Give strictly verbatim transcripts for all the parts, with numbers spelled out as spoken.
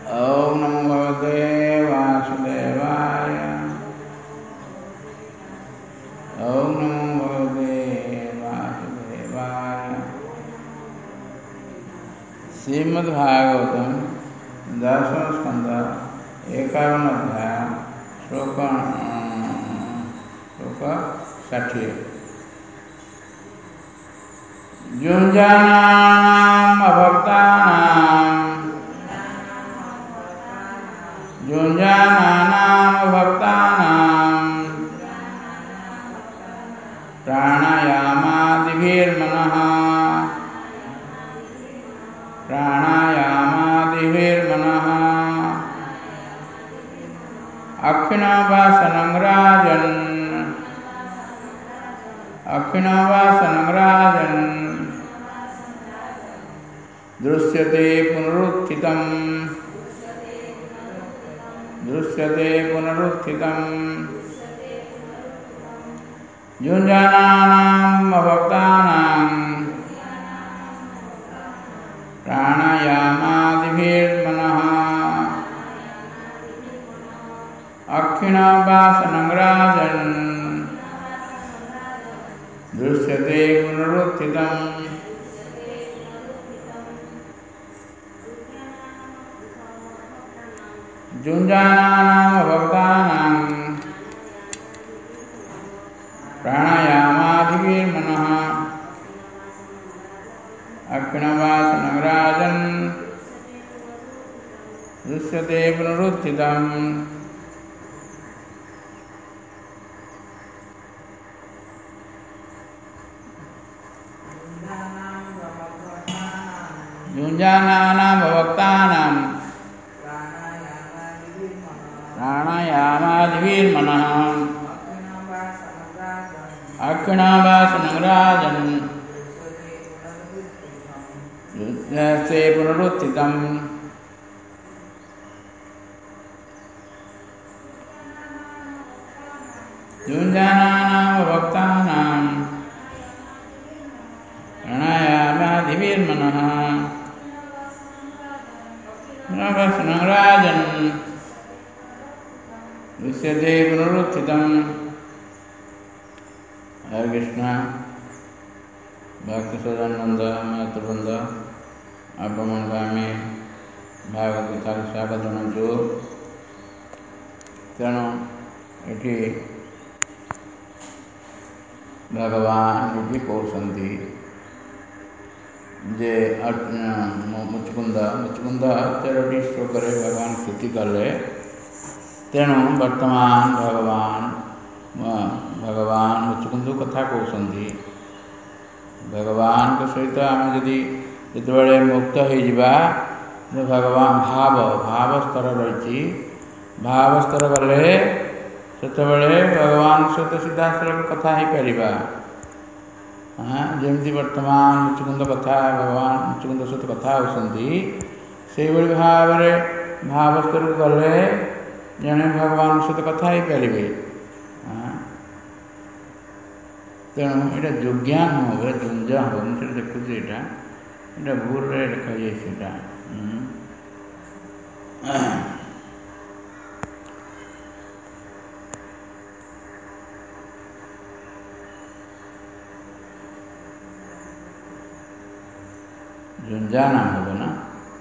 ओम नमो भगवते वासुदेवाय। ओम नमो भगवते वासुदेवाय। श्रीमद्भागवतम दसम स्कंद एकावन अध्याय श्लोक श्लोक षाठिए। युञ्जानानाम् अभक्तानाम् युञ्जानानाम् अभक्तानाम् प्राणायामादिभिर्मनः प्राणायामादिभिर्मनः अक्षिणवासनं राजन् अक्षिणवासनं राजन् दृश्यते पुनरुत्थितम् दृश्यते पुनरुत्थितम् युञ्जानानाम् अभक्तानाम् प्राणायामादिभिर्मनः अक्षिणवासनं राजन् दृश्यते पुनरुत्थितम् युञ्जानानाम् अभक्तानाम् प्राणायामादिभिर्मनः अक्षिणवासनं राजन् दृश्यते पुनरुत्थितम् युञ्जानानाम् अभक्तानाम् प्राणायामादिभिर्मनः अक्षिणवासनं राजन् दृश्यते पुनरुत्थितम् युञ्जानानाम् अभक्तानाम् प्राणायामादिभिर्मनः अक्षिणवासनं राजन् दृश्यते पुनरुत्थितम्। हरे कृष्ण। भक्त सदानंद महत्ववृंद आपमगामी भागवत कथा स्वागत जनाऊँ। तेणु ये भगवान ये कहते जे मुचुकुंद मुचुकुंद तेरह श्लोक भगवान स्तुति कले। तेणु वर्तमान भगवान भगवान मुचुकुंद कथा कहते भगवान के सहित आम जदि जिते मुक्त हो भगवान भाव भाव स्तर रही भाव स्तर गले से भगवान सहित सीधा सड़क कथा हो पार। हाँ जमी वर्तमान मुचुकुंद कथा भगवान मुचुकुंद सहित कथा होती से भाव भाव स्तर गले जड़े भगवान सहित कथा हो पारे। तेणु यहाँ जोज्ञान हो जुंजा हो मुझे देखुची यहाँ यहाँ भूल लिखा जाए। जुंजा नाम हो ना।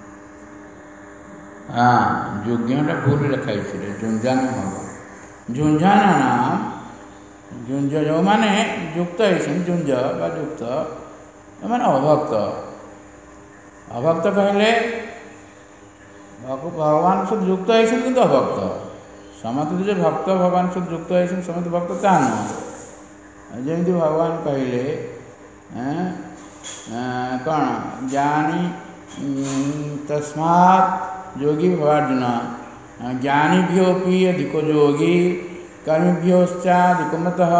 हाँ जोज्ञटा भूल लिखा जुंजा नाम हम झुंझाना नाम झुंझ जो मैंने युक्त झुंझ बा युक्त मैंने अभक्त अभक्त कहले भगवान सहित युक्त होती कि अभक्त समस्त जो भक्त भगवान सहित युक्त होती समस्त भक्त ता नुह जमी भगवान कहले कौन ज्ञानी तस्मात् योगी भवार्जुन ज्ञानीभ्योऽपि अधिको योगी कर्मिभ्योश्चाधिको मतः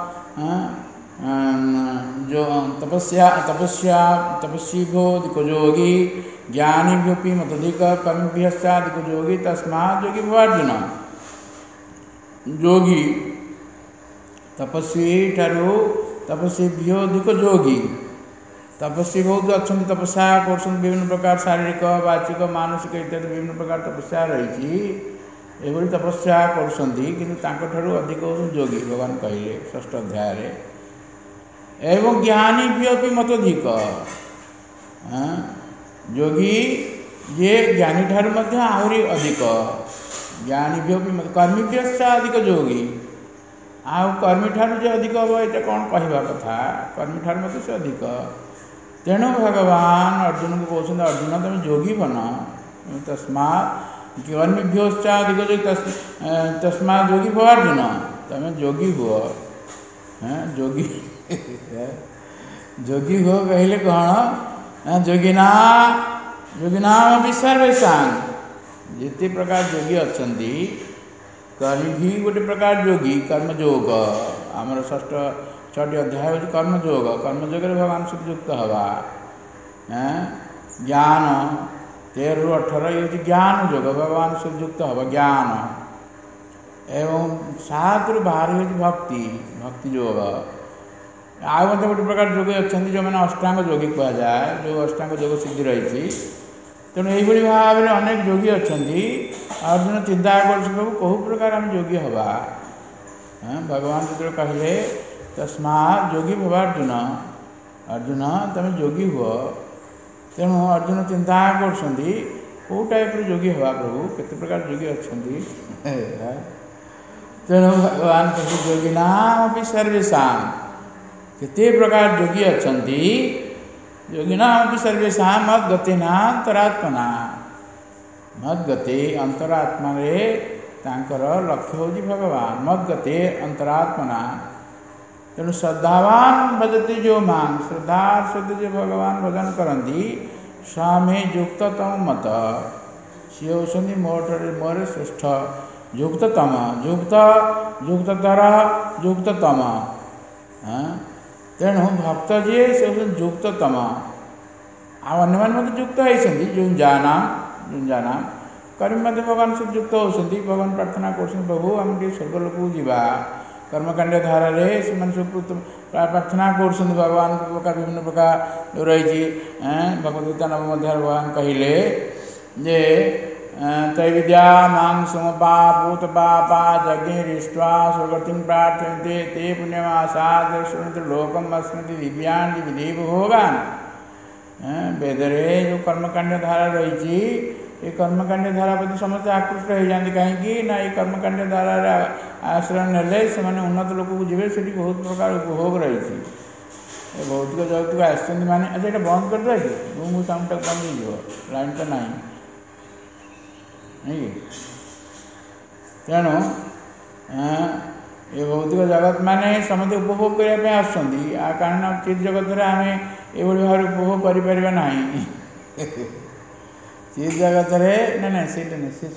जो तपस्या तपस्या तपस्वीभ्योऽधिको योगी ज्ञानीभ्योऽपि मतधिक कर्मिभ्यश्चाधिको योगी तस्मात् योगी भवार्जुन। योगी तपस्वी ठारू तपस्वीभ्यो अधिको योगी तपस्वी बहुत अच्छा तपस्या कर विभिन्न प्रकार शारीरिक वाचिक मानसिक इत्यादि विभिन्न प्रकार तपस्या रही ये तपस्या कर अधिक योगी भगवान कहले षष्ठ अध्याय एवं ज्ञानी भी अभी मतधिक योगी ये ज्ञानी ठार मध्य आहरी अधिक ज्ञानी भी अभी कर्मी अधिक योगी आउ कर्मी ठार जो अधिक हम ये कौन कहवा कथा कर्मी ठार मत से अधिक तेणु भगवान अर्जुन को कहते अर्जुन तुम योगी बन तस्मा कर्मीभ्योश्चाधिक तस्मा योगी भो अर्जुन तुम योगी हुआ जोगी जोगी हो कहले कौन जोगिना जोगिना भी सर्वेशा जिते प्रकार योगी अच्छा कर्मी भी गोटे प्रकार योगी कर्मयोग आमर षष्ठ छठी अध्याय हूँ कर्मयोग कर्मयोग भगवान सहित युक्त हवा ज्ञान तेरह रु अठर ये ज्ञान योग भगवान सहित युक्त हवा ज्ञान एवं सात रु बाहर हूँ भक्ति भक्ति योग आउ मत गोटे प्रकार योगी अच्छा जो मैंने अष्टांग योगी कह जाए जो अष्टांग योग सिद्धि रही तेणु यही भाव में अनेक योगी अच्छा अर्जुन चिंता कर प्रभु कौ प्रकार आम योगी हवा भगवान जो कहले तस्मा योगी भव अर्जुन अर्जुन तुम योगी हुआ तेणु अर्जुन चिंता कर कौ टाइप योगी हवा प्रभु केते प्रकार योगी अच्छा तेणु भगवान कहते योगिना भी सर्वेशा केते प्रकार योगी अच्छा योगिना भी सर्वेशा मद्गतेना अंतरात्मना मद्गते अंतरात्मा तांकर लक्ष्य हूँ भगवान मद्गते अंतरात्मना तेणु श्रद्धावान भजते जो मान श्रद्धा सहित जो भगवान भजन करती स्वामी युक्ततम मत सी होती मोर मोर श्रेष्ठ युक्ततम युक्त युक्ततर युक्ततम तेणु भक्त जी से युक्ततम आने मैंने युक्त होती जो जाना जो जाना कर्मी मध्य भगवान से युक्त होती भगवान प्रार्थना कर प्रभु आम टे स्वर्गलोक जावा कर्मकांड धारा से सब प्रार्थना कर भगवान प्रकार विभिन्न प्रकार जो रही भगवद गीता नवम अध्याय भगवान कहले जे त्रैविद्या मांग समपा भूत पापा जज्ञा स्वर्गति प्रार्थयन्ते ते पुण्यमासाद शृणुते लोकम अस्मृति दिव्यान विदेव भोगान वेदरे जो कर्मकांड धारा रही ये कर्मकांड धारा प्रति समस्त आकृष्ट हो जाती कहीं ना ये कर्मकांड धारा आश्रय नेले से उन्नत लोक को जी से बहुत प्रकार उपभोग रही भौतिक जगत को आसते मैंने अच्छा ये बंद कर दे कि मुझे साउंड तक बंद हो लाइन तो ना तेणु ये भौतिक जगत मैंने समस्त उपभोग करने आ कारण चित जगत में आम ये भाव उपभोग कर ना चित जगत ना ना से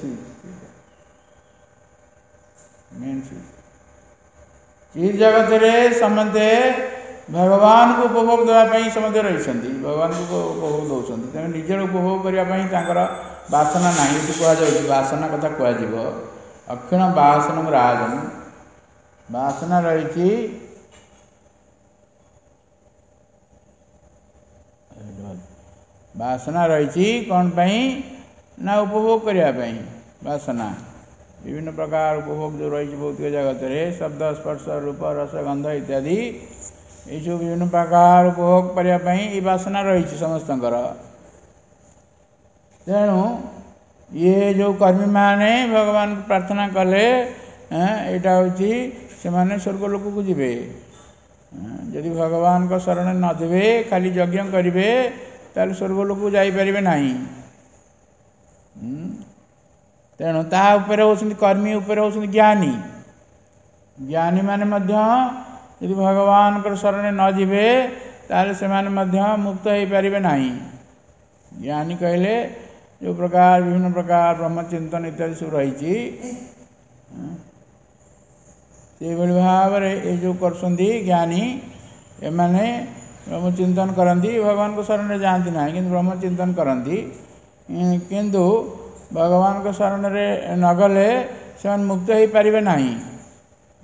मेन चित जगत में समस्ते भगवान को उपभोग देवाई समस्ते रही भगवान को उपभोग दौरान तेज निजर उपभोग करने बासना ना ये कहुच्छे बासना कथा कह अक्षिण बासन राजन बासना रही बासना रही कौन पाई ना उपभोग करने बासना विभिन्न प्रकार उपभोग जो रही भौतिक जगत में शब्द स्पर्श रूप रस गंध इत्यादि ये सब विभिन्न प्रकार उपभोग करने बासना रही समस्त तेणु ये जो कर्मी माने भगवान को प्रार्थना कले यहाँ हूँ से स्वर्गलोक को जीवे यदि भगवान को शरण न देवे खाली यज्ञ करेंगे ताल स्वर्गलोक को जापर ना तेणु तापर होती कर्मी उपर होती ज्ञानी ज्ञानी माने यदि भगवान को शरण न जीवे ताल से मुक्त हो पारे ना ज्ञानी कहले जो प्रकार विभिन्न प्रकार ब्रह्मचिंतन इत्यादि सब रही भाव ये जो कर ज्ञानी एमाने ब्रह्मचिंतन करती भगवान को शरण में जाती ना कि ब्रह्मचिंतन करती किंतु भगवान को शरण में नगले से मुक्त हो पारे ना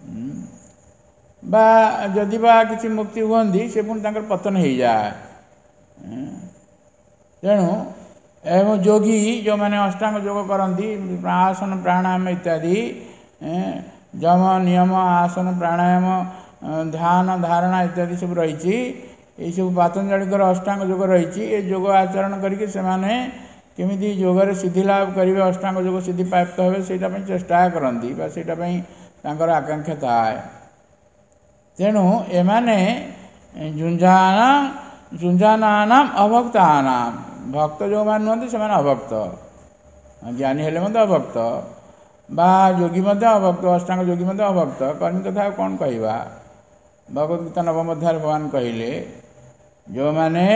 बा जदि बा किसी मुक्ति हुई से पुणी पतन हो जाए तेणु एवं योगी जो मैंने अष्टांग योग करती आसन प्राणायाम इत्यादि जम नियम आसन प्राणायाम ध्यान धारणा इत्यादि सब रही ये सब पतंजलिकर अष्टांग योग रही योग आचरण करके सेमाने केमिति योगर सिद्धि लाभ करेंगे अष्टांग योग सिद्धि प्राप्त हे से चेष्टा करती तांकर आकांक्षा थाए। तेणु एमाने झुंझाना झुंझानानाम अभक्तानाम भक्त जो मान नुहति से अभक्त ज्ञानी हेले मत अभक्त बा योगी मत अभक्त अष्टांग योगी मत अभक्त कर्मी कथा कौन कहवा भगवत गीता नवम अध्याय भगवान कहले जो माने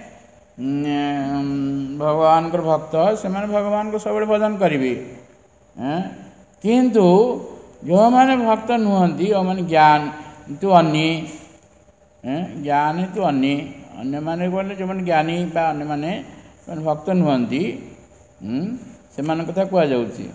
भगवान भक्त से भगवान को सब भजन करेंगे किंतु जो मैंने भक्त नुहति मैंने ज्ञान तो अन्य ज्ञानी तो अन्य अन्य माने बोले जो मैंने ज्ञानी अन्य माने भक्त नुहति से कथा कह जाउछि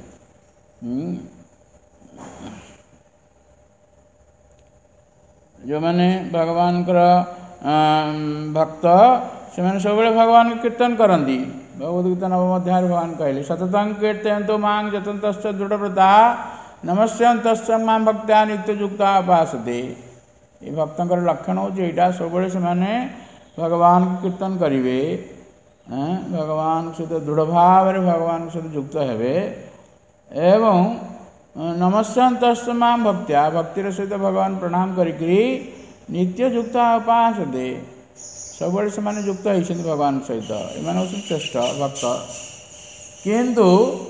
जो मैंने भगवान भक्त से सब भगवान कीर्तन करती भगवद गीता नवम अध्याय भगवान कहले सततं कीर्तयन्तो मां यतन्तश्च दृढ़व्रता नमस्यन्तश्च मां भक्त्या नित्ययुक्ता उपासते। ये भक्तर लक्षण हो सब से भगवान कीर्तन करेंगे भगवान सहित दृढ़ भाव भगवान सहित युक्त हेबे एवं नमस्यन्तश्च मां भक्त्या भक्तिर सहित भगवान प्रणाम करी नित्य युक्ता उपासते सब से युक्त होती भगवान सहित एम श्रेष्ठ भक्त किंतु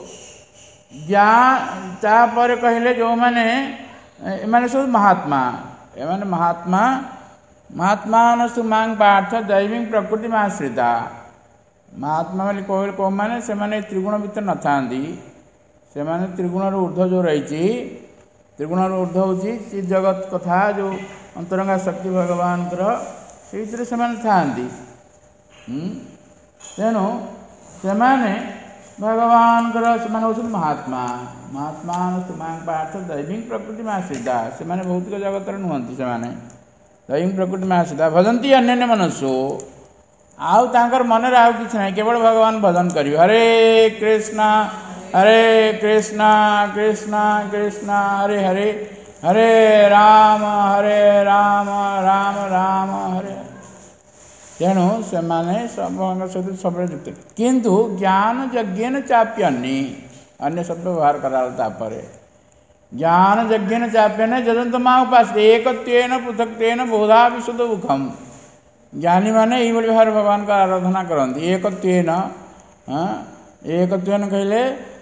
ज्ञान कहले जो मैंने एमाने सब महात्मा एमाने महात्मा महात्मा नस्तु मांग पार्थ दैवी प्रकृति में आश्रिता महात्मा वाली कहले कौन मैंने से माने त्रिगुण भितर न था से माने त्रिगुण ऊर्ध्व जो रही त्रिगुण ऊर्ध्व होची चित जगत कथा जो अंतरंगा शक्ति भगवान से था तेणु से भगवान से महात्मा महात्मा मांग पार्थ दैवी प्रकृति में आश्रिता से भौतिक जगत नुहति से दैवी प्रकृति में आश्रिता भजंती अन्य मनुष्य आउ तांकर मन रे आउ किछ नहीं केवल भगवान भजन करी हरे कृष्णा हरे कृष्णा कृष्णा कृष्णा हरे हरे हरे राम हरे राम राम राम हरे तेणु से सब सहित सब युक्त किंतु ज्ञान यज्ञ चाप्यन्नी अन्य शब्द व्यवहार करापर ज्ञान यज्ञ चाप्यन जदंत माँ उपास एकत्वेन पृथक्तेन बहुधा विशुद्ध मुखम ज्ञानी माने ये व्यवहार भगवान का आराधना करती एकत्वेन एकत्वेन कहले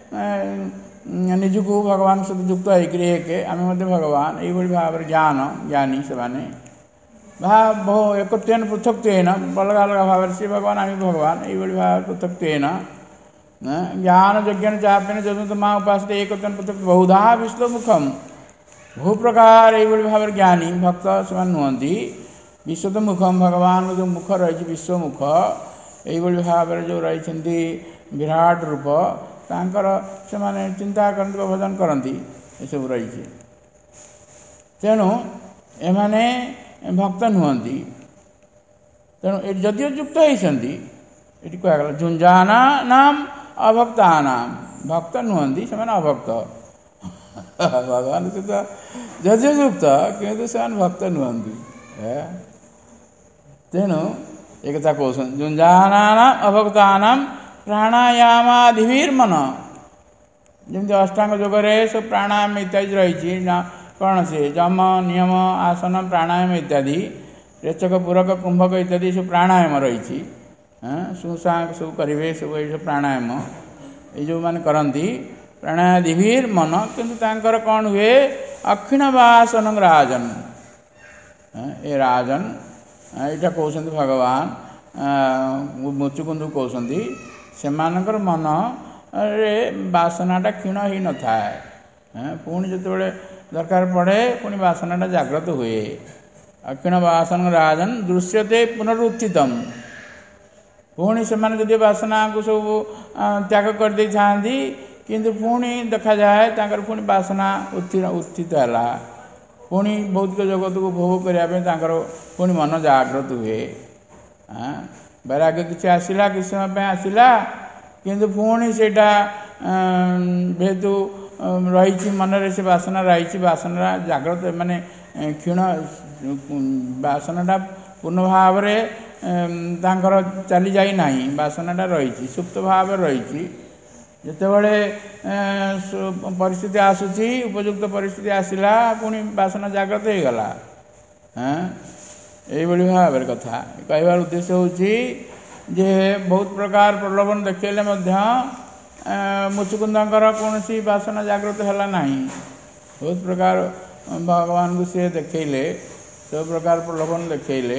निजको भगवान सहित युक्त होकर एक आम भगवान ये भाव ज्ञान ज्ञानी से भाव बहु एकत्वेन पृथक्त्वेन अलग अलग भाव से भगवान आम भगवान ये भाव पृथक्त्वेन ज्ञान यज्ञ चाप्यन जदंत माँ उपास एकत्वेन पृथक बहुधा विश्व मुखम बहु प्रकार ये भाव ज्ञानी भक्त से नुहति विश्व मुखम भगवान जो मुख रही विश्वमुख ये भाव जो रही विराट रूप तांकर से माने चिंता करती भजन करती ये सब रही तेणु एमाने भक्त नुहति तेणु जदिव युक्त होती ये कहगला झुंझाना नाम अभक्ता नाम भक्त नुहति से अभक्त भगवान सहित जदिव युक्त किंतु से भक्त नुहति तेणु एक कौन झुंझाना अभक्ता प्राणायामाधिर्मन जमी अष्टांग योगरे सब प्राणायाम इत्यादि रही कौन से जम नियम आसन प्राणायाम इत्यादि रेचक पूरक कुंभक इत्यादि सब प्राणायाम रही सुसांग सब करेंगे सब ये प्राणायाम ये जो मैंने करती प्राणायाधिर्मन किंतु कौन हुए अक्षिण वासन राजन ये राजन यहाँ कहते भगवान मुचुकुंद कहते से मन रे बासनाटा क्षीण ही न था पुणी जो दरकार पड़े पुणी बासनाटा जागृत हुए अक्षीण वासन राजन दृश्यते पुनरुत्थित पुणी से जदि बासना को सब त्याग कर दे था किंतु पुणी देखा जाए तांकर पुणी बासना उत्थित है पुणी भौतिक जगत को भोग करने पुणी मन जागृत हुए वैराग्य किसी आसला किसी समय पे आसला किंतु पुणी सेटा जेहेतु रही मनरे से बासना रही बासना जागृत माने क्षीण बासनाटा पूर्ण भाव तांकर चली जाई नाही बासनाटा रही सुप्त भाव रही जितेबाला परिस्थिति आसूची उपयुक्त परिस्थिति आसला पुणी बासना जागृत हो गला हाँ यही भाव कथा कहबार उद्देश्य होची जे बहुत प्रकार प्रलोभन देखले मुचुकुंदर कौन सी बासना जागृत है ना बहुत प्रकार भगवान को सी देखले सब प्रकार प्रलोभन देखले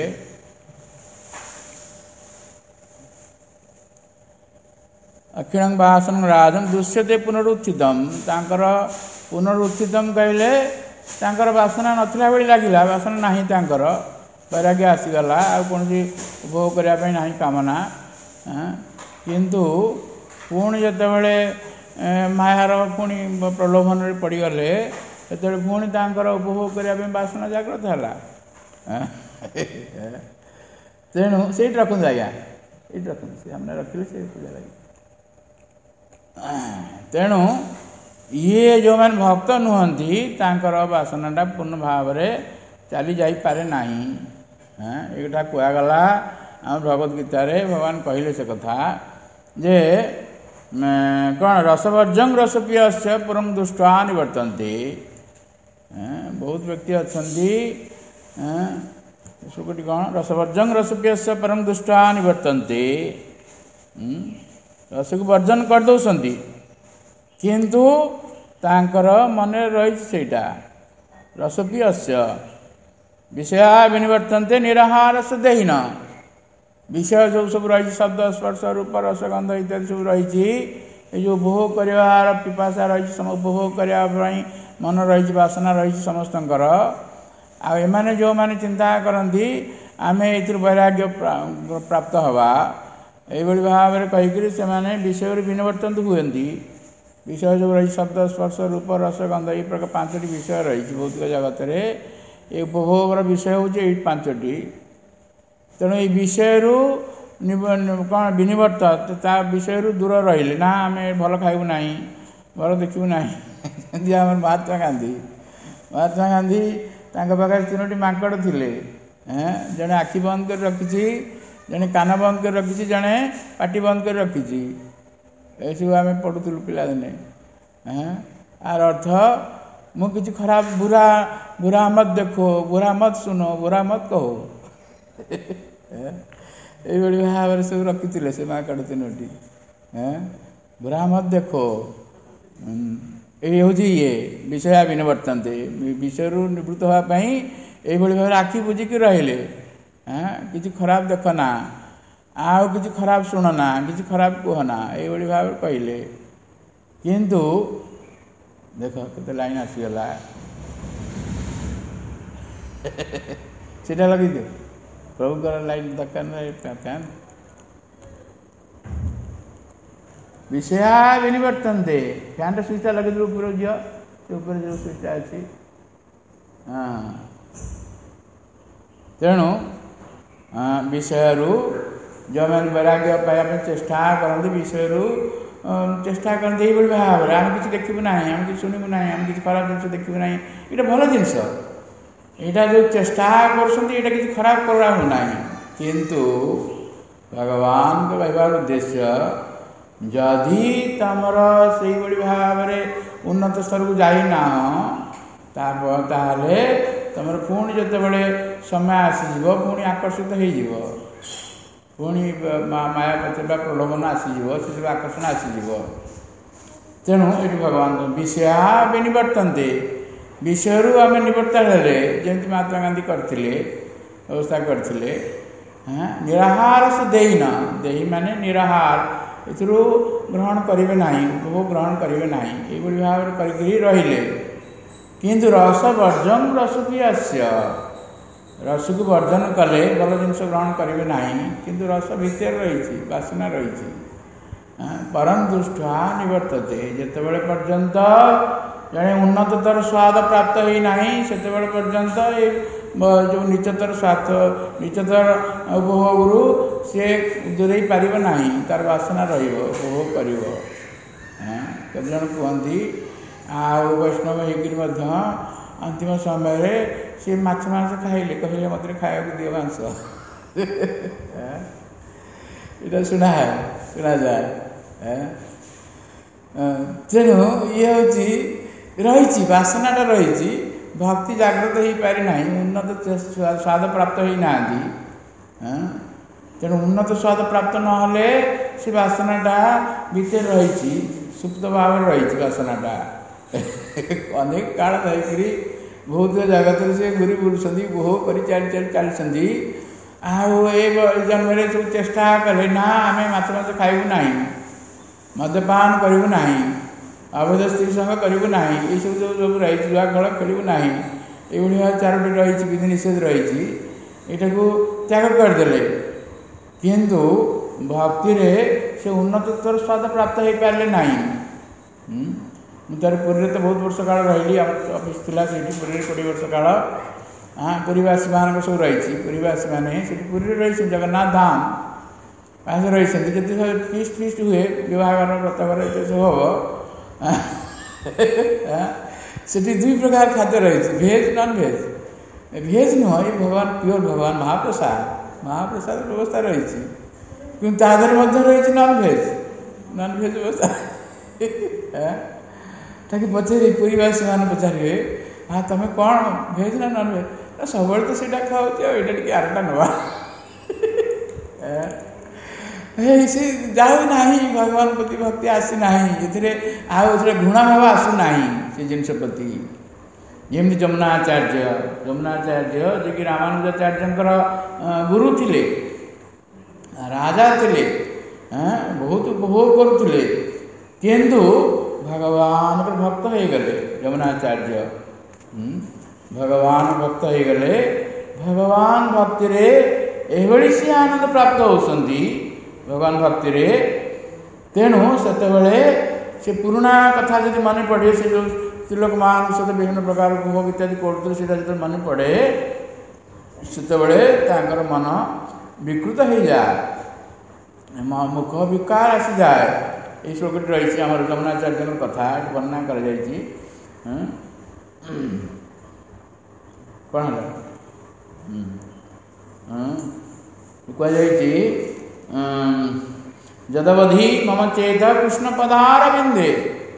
अक्षिण बासन राजन दृश्यते पुनरुत्थितम तांकर पुनरुत्थितम कहले तांकर बासना नथिला बेली लागिला बासना नाही तांकर वैराग्य आसीगला आ कौन उपभोग करने ना कामना किंतु पुणी जितेबाला मायार पुणी प्रलोभन पड़गले से पुणी तांकर उपभोग करने बासना जागृत है तेणु से रखुद आज्ञा ये रखुद से हमने रखिले से पूजा लगे तेणु ये जो मैंने भक्त नुहति तांकर बासनाटा पूर्ण भाव चली जापे ना एटा कहगला आम भगवद गीतार भगवान कहले से कथा जे कौन रसवर्जंग रसप्रिय परम दुष्टा निवर्तन्ते बहुत व्यक्ति अच्छा सुकटी कौन रसवर्जंग रसप्रिय परम दुष्टा निवर्तन्ते रस को वर्जन कर दौरान किंतु तांकर मन रही सेटा रसप्रिय विषया विनिवर्तन्ते निराहार से देहीन विषय जो सब रही शब्द स्पर्श रूप रस गंध इत्यादि सब रही जो उपभोग कर पिपाशा रही उपभोग करने मन रही बासना रही समस्त आने जो मैंने चिंता करती आम ए वैराग्य प्राप्त हवा यही भाव में कहीकि से विषय विनिवर्तन हुए विषय जो रही शब्द स्पर्श रूप रस गंध ये प्रकार पांचटी विषय रही भौतिक जगत में ये उपभोगर विषय हूँ पांचटी तेणु ये विषय कौन विनिवर्त ता विषय दूर रही ना आम भल खाइबू ना भल देखू ना आम महात्मा गांधी महात्मा गांधी पाखे तीनो माकड़ थे जड़े आखि बंद कर रखी जड़े कान बंद कर रखी जड़े पाटी बंद कर रखी सब आम पढ़ुलु पिलादिने आर अर्थ मु किसी खराब बुरा बुरा मत देखो बुरा मत सुनो बुरा मत कहो ये भाव सब रखी से माकड़ तीनोटी बुरा मत देखो ये हूँ ये विषय विनिवर्तन्ते विषय निवृत्त होगापाई ये भाव आखि बुझिकी रहिले किसी खराब देखना आउ किसी खराब शुणना किसी खराब कहना ये भाव कहले किंतु देख केते लाइन आसीगला सीटा लगे दे प्रभु लाइन दरकार फैन विषया विनिवर्तन्ते फैन स्विचटा लगे दे ऊपर झील से ऊपर जो स्विचटा अच्छी हाँ तेणु विषय जो मैंने वैराग्य पाइबा चेष्टा करते विषय चेष्टा करते ये भाव में आम किसी देखू ना आम किसी शुणु ना आम किसी खराब जिन देखू ना ये भल जिनस यहाँ जो चेष्टा कर किसी खराब करना किंतु भगवान को कहबार उद्देश्य जदि तुमर से भाव में उन्नत स्तर को जाना ताले तुम पुणी जितेबाला समय आसीज पुणी आकर्षित हो पुणी माया पत्र प्रलोभन आसीज से सब आकर्षण आसीज तेणु ये भगवान विषया विनिवर्तन्ते विषय आम निवर्तन हेले जमी महात्मा गांधी करते व्यवस्था करते निराहार से देहीन देही माने निराहार एथुरु ग्रहण करेंगे ना उपभोग ग्रहण करेंगे ना ये भाव में रहिले किंतु रस वर्जन रस भी आस्य रस को वर्जन कले भल जिनस ग्रहण करेंगे ना किंतु रस भितर रही बासना रही परम दृष्टा निवर्तते जितेबाला पर्यंत जड़े उन्नततर स्वाद प्राप्त होना से पर्यंत ये जो निचतर स्वार्थ निचतर उपभोगरू सी दूरे पार ना तार वासना उपभोग कर कत जन कहती आ वैष्णव होकर अंतिम समय सी माछ मांस खाइले कहले मत खाया दियो मांस इटा शुणा है शुणा जाए तेणु ये हूँ रही बासनाटा रही भक्ति जागृत हो पारि ना उन्नत स्वाद प्राप्त हो ना तेणु उन्नत स्वाद प्राप्त न से बासनाटा भितर रही सुप्त भाव रही बासनाटा अनेक काल धरिकी बहुत जगत से घूरी बुलूँ भोग कर चली चली चलती जन्म सब चेष्टा कले ना आम माछ मांस खाइबू ना मद्यपान करूँ ना अवैध स्त्री संग करूँ ना ये सब जो सब रही जुआ खेल खेलू ना ये चारोटी रही विधि निषेध रही यहाँ को त्याग करदे किंतु भक्ति से उन्नततर स्वाद प्राप्त हो पारे ना मुझे पुरी तो बहुत वर्ष काल रही अफिस् थी पुरी कोड़े वर्ष काल हाँ पुरीवासी मान सब रही पुरीवासी मैंने पुरी रही जगन्नाथ धाम पास रही जिते फीस्ट फीस्ट हुए विवाहर व्रतघर ये सब हम से दुई प्रकार खाद्य रही भेज नॉन भेज भेज नुह ये भगवान प्योर भगवान महाप्रसाद महाप्रसाद व्यवस्था रही कि तादर रही नॉन भेज नॉन भेज व्यवस्था ताकि पचारे पुरीवासी मान पचारे हाँ तुम कौन भेज ना नॉन भेज सब तो सीटा खाऊ ये आरटा नवा से जाऊ ना भगवान प्रति भक्ति आसी ना ये घृणा भाव आसूना से जिनस प्रति जमी जमुनाचार्य जमुनाचार्य जो कि रामानुजाचार्यर गुरु थे राजा थे बहुत उपभोग करुले किंतु भगवान भक्त हो गले जमुनाचार्य भगवान भक्त हो गले भगवान भक्ति रे एभली सी आनंद प्राप्त होती भगवान भक्ति रे तेणु से से पुराणा कथा जो मन पड़े से जो स्त्रीलोक मान सहित विभिन्न प्रकार उपभोग इत्यादि करते जो मन पड़े से मन विकृत हो जाए मुख विकार आसी जाए ये श्लोक रही आम जमुनाचार्य कथा वर्णना कर कौन कह जदवधि मम चेत कृष्ण पदारविंदे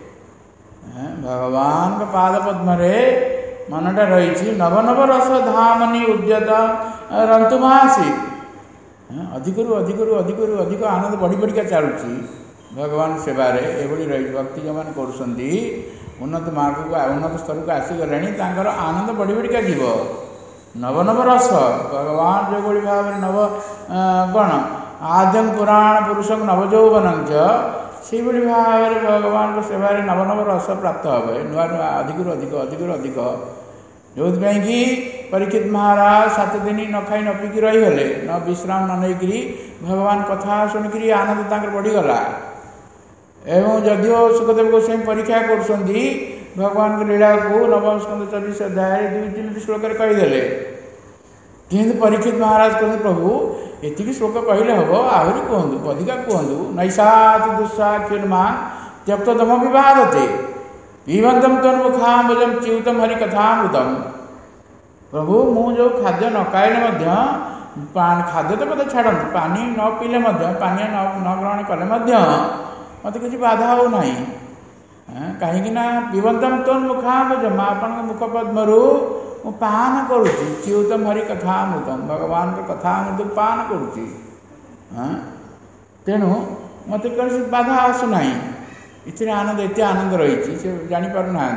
भगवान का पाद पद्म मनटा रही नव नव रस धामनी उद्यत रंतुमासी अधिक अधिक अधिक अधिक आनंद बढ़ी बढ़िका चलुची भगवान सेवारे एभली रही भक्ति जो मैंने कर उन्नत मार्ग को उन्नत स्तर को आसीगले आनंद बढ़ी बढ़िका जीव नव नव रस भगवान जो भाव नव कौन आद्यम पुराण पुरुषम नवजौवन से भाव में भगवान सेवा नव नव रस प्राप्त हे नुआ नुआ अधिक अधिक अधिक अधिक जो कि परीक्षित महाराज सात दिन न खाई न पीकी रहीगले न विश्राम न नहीं भगवान कथा शुणिक आनंद बढ़ीगला एवं जदिव सुखदेव गोस्वामी परीक्षा कर भगवान की लीला को नवम स्कंद चौबीस अध्याय दुई तीन श्लोक कहीदे किंतु परीक्षित महाराज कहते प्रभु ये श्लोक कहले हम आहरी कहतु अधिका कहतु नैषाति दुस्साक्षिर्मान त्यक्तम विवादते पीबंतम तन्मुखाबजम च्युतम हरि कथामृतम प्रभु मु जो खाद्य न खाइले खाद्य तो मत छाड़ पानी न पीले पानी न ग्रहण कले मत किसी बाधा हो ना कहीं पीबंतम तन्मुखाबजम आपण मुख पद्मरु मु पान करुच्ची च्युतम हरि कथामृतम भगवान का कथामृत पान करुच्ची तेणु मत कौन बाधा आसूना इतने आनंद एत आनंद रही से जापर ना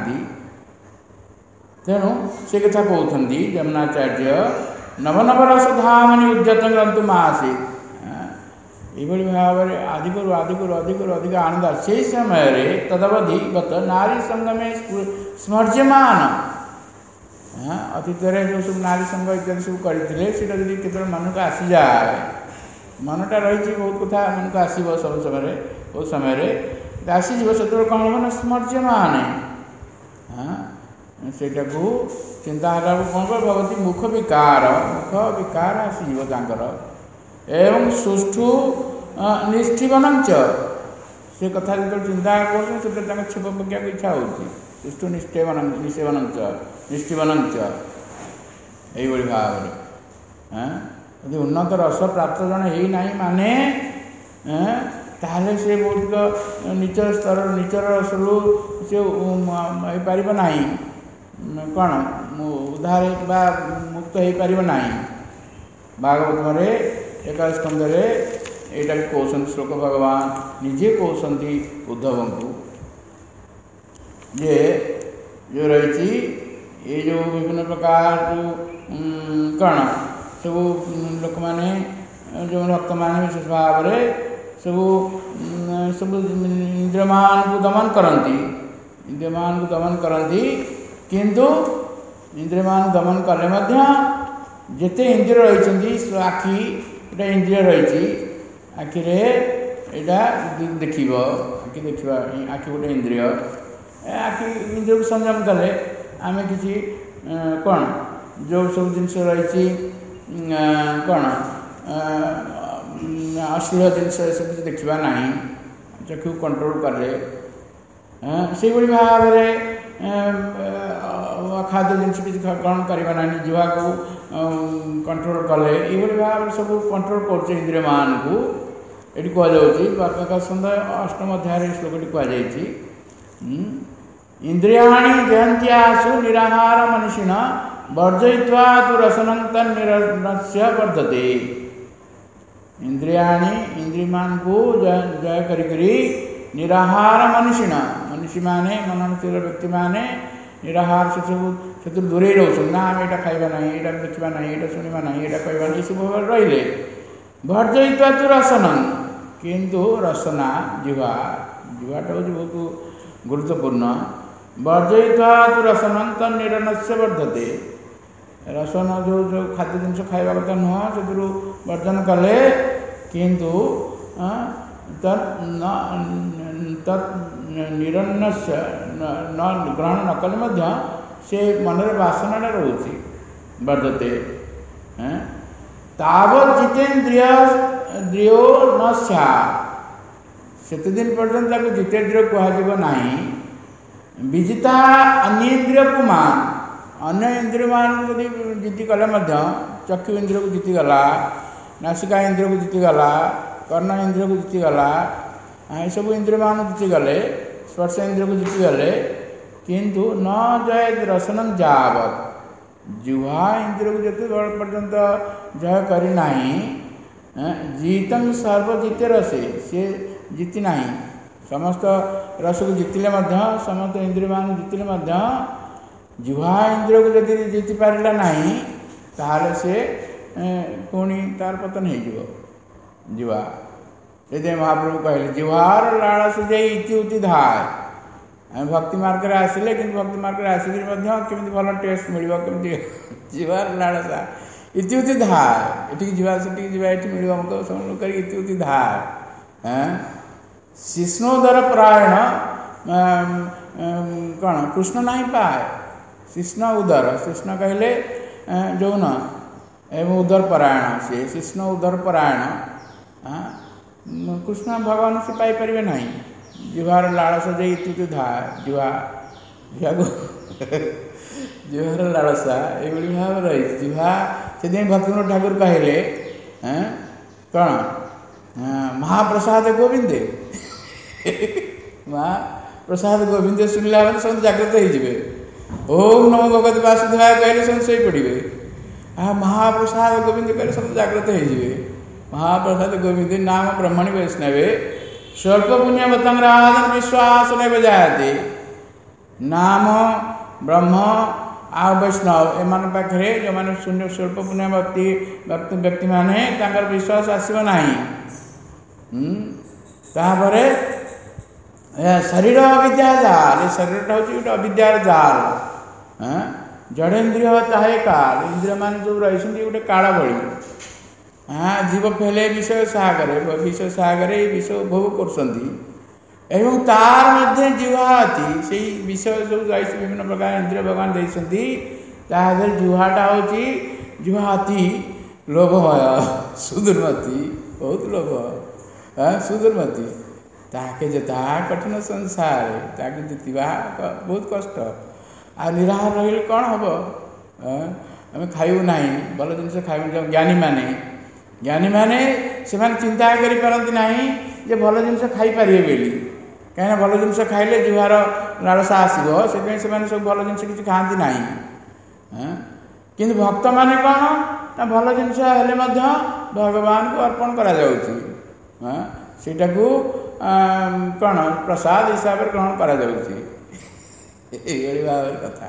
तेणु से कथा कहते जमुनाचार्य नव नव रस धामनी उद्यत ग्रंथु आसी ये भाव में अधिक अधिक अधिक अधिक आनंद से समय तदवधि गत नारी संगमे स्मर्यमान अतीत जो सब नारी संग इत्यादि सब करते मन को आसी जाए मनटा रही बहुत कथा मन को आसो सब समय बहुत समय आसीज से कौन हम ना स्मर्यमान हाँ ସେଇଟା को चिंता हला कौन कर भगवती मुख विकार मुख विकार आसीव तांकर एवं सुष्ठु निष्ठीवन से कथा जो चिंता कर छेप पकड़ा इच्छा होती सुष्ठु निष्ठेवन निषेवन निष्ठीवन यही भाव यदि उन्नत रस प्राप्त जन ही नहीं माने ताहले से बहुत नीच स्तर नीचर रसरू से पार ना कौन उद्धार बा मुक्त हो पार ना भागवत में एकादश स्कंद यहाँ कहते श्लोक भगवान निजे कहते उद्धव को जे जो रही ये जो विभिन्न प्रकार जो कौन सब लोक मैंने जो भक्त मैंने विशेष भाव में सब सब इंद्रियमान को दमन करती इंद्रियमान को दमन करती किंतु इंद्रियमान दमन कले जिते इंद्रिय रही आखि गोटे इंद्रिय रही आखिरे यहाँ देख आखि देखा आखि गोटे इंद्रिय आखि इंद्रिय को संयम कले आम कि कौन जो सब जिनस रही कौन अश्लील जिनस सब देखा ना चक्षु कंट्रोल कले से भाव में खाद्य जिनस किसी ग्रहण करवा ना जीवा को कंट्रोल कले ये भाव सब कंट्रोल कर इंद्रिय मान को ये कहु अष्टम अध्याय श्लोक कहुई इंद्रियाणि जयंत्यासु निराहार मनुष्यण वर्जयित्वा तु रसनं तन्निरस्य वर्धते इंद्रियाणि इंद्रियमान को जय जय करी निराहार मनुष्यण मनुष्य माने मननशील व्यक्ति माने निराहार से सब से दूरे रोचे ना आम यहाँ खाइबा ना यहाँ देखा ना यहाँ शुणा ना यहाँ कहवा ये सब रही वर्जयित्वा तु रसनं किंतु रसना जीवा जीवाटा हूँ बहुत गुरुत्वपूर्ण वर्जयित्वा तु रसनं तन्निरस्य वर्धते रसन जो जो खाद्य जिनस खाइबा कथा नुह से वर्जन कले किंतु तत् निरन्नस्य न ग्रहण न कले से मनरे वासना रोचे वर्धते तावत जितेन्द्रिय द्रियो न सैत दिन पर्यंत जितेन्द्रिय कह ना विजिता अन्येन्द्रिय को मान अन्य इंद्रिय मान को जीति गले चक्षु इंद्रिय को जीतीगला नासिका इंद्रिय को जीतीगला कर्ण इंद्रिय को जीतीगला ये सब इंद्रिय मान जीतीगले स्पर्श इंद्रिय को जीतीगले किंतु न जय रसनं जावत जुहा इंद्रिय को जिते पर्यंत जय करना जीतम सर्वजिते रसे सी जीति ना समस्त रस को जीतिले समस्त इंद्रिय मान जीतिले जुहा इंद्रिय को जब जीति पारा ना ताहले से पुणी तार पतन हो जुहा ये महाप्रभु कहले जुहार लालस जाती धाय आम भक्ति मार्ग में आसिले कि भक्ति मार्ग में आसिक केमी भल टेस्ट मिल कमी जुहार लालसा इति धाय ये जीवा से मिल अमुक समूक इति धाय शिष्णोदर परायण कौन कृष्ण नहीं पाए शिष्ण उदर शिष्ण कहले जो न एवं उदर परायण से शिष्ण उदर परायण कृष्ण भगवान से पाई पारे ना जुहार लालसा जाती धा जुहा जुहा जुहार लालसा ये भाव रही जुहा से भक्तिनाथ ठाकुर कहले कौन महाप्रसाद गोविंदे महाप्रसाद गोविंद शुणिला मैंने सब जागृत हो ओम नमो भगवते वासुदेवाय कहले सब शई पड़े आ महाप्रसाद गोविंद कहले सब जागृत हो महाप्रसाद गोविंद नाम ब्रह्मणि वैष्णवे स्वल्प पुण्यवतंगराधन विश्वास नहीं जायते नाम ब्रह्म आ वैष्णव एम पाखे जो मैंने शून्य स्वल्प पुण्य भक्ति भक्ति व्यक्ति माने विश्वास आसब ना शरीर अविद्या जाल ये शरीरटा हूँ गोटे अविद्यार जाल जड़ेन्द्रिय ताहे काल इंद्रिय मान जो रही गोटे काल भली हाँ जीव फेले विषय सागर विषय सागर ये विषय उपभोग कर एवं तार मध्य जुहा अच्छी से विषय सब जाइए विभिन्न प्रकार इंद्रिय भगवान देते तादर जुहाटा हूँ जुहाती लोभमय सुदुर्मती बहुत लोभ हाँ सुदुर्मती ताके जता कठिन संसार ताके जीतवा बहुत कष्ट आ निराहार रही कौन हम आम खाइबू ना भल जिन खाइबू ज्ञानी मैंने ज्ञानी मैंने से चिंता करपारती जे भल जिन खाईपारे बोली कहीं भल जिन खाइले जुहार लालसा आसो से सब भल जिन किसी खाती ना किंतु भक्त माने कौन ना भल जिन भगवान को अर्पण करा सेटा को कौन प्रसाद हिसाब से ग्रहण करा भाव कथा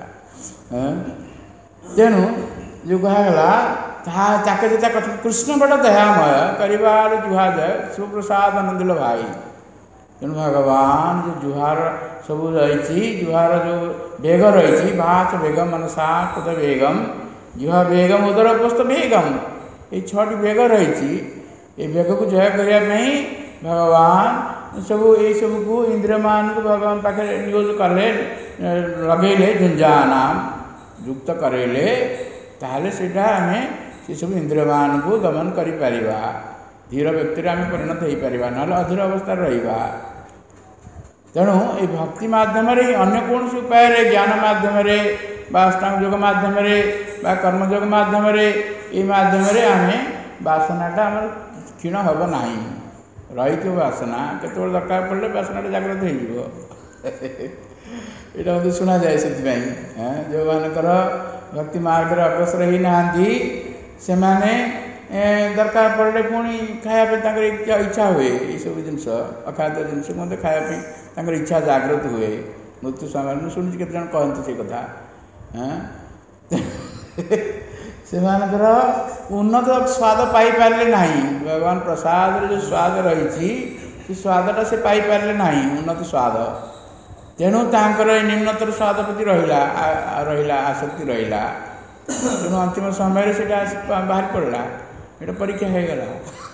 तेणु जो कहला ताके जेता कठिन कृष्ण बड़ दयामय कर जुहाद सुप्रसाद आनंदिल भाई तेणु भगवान जो जुहार सब रही जुहार जो बेग रही भाच बेगम मनसा कुद बेगम जुहा बेगम उदर उपस्थ बेगम ये छटी बेग रही ये बेग को जय करने भगवान सब ये सब को इंद्रिय मान को भगवान पाखे नियोज कले लगेले झुंझानाम युक्त करेले ताहले सेटा आमे से सब इंद्रिय मान को दमन करि परिबा धीर व्यक्ति आम परिणत हो पारिबा ना अधीर अवस्था रहिबा तेणु ये भक्ति माध्यम अन्य कौन उपाय ज्ञान माध्यम अष्टांग योग माध्यम कर्मयोग माध्यम ये माध्यम आम बासनाटा आम क्षीण हम ना रही थो बासना केत दरकार पड़े बासना जागृत हो यहाँ मत शुणा जाए से जो मानकर भक्ति मार्ग अग्रसर ही ना से माने दरकार पड़े पुणी खायापी इच्छा हुए ये सब जिन अखाद्य जिनस मत खायापी इच्छा जागृत हुए मृत्यु समय मुझे शुणी केत जन कहते से कथा से उन्नत स्वाद पाई पारे ना भगवान प्रसाद जो स्वाद रही स्वादटा से पाई पारे ना उन्नत स्वाद तेणु तांकर निम्नतर स्वाद प्रति रहा रहा आसक्ति रहा तेणु अंतिम समय से बाहर पड़ा ये परीक्षा हो गला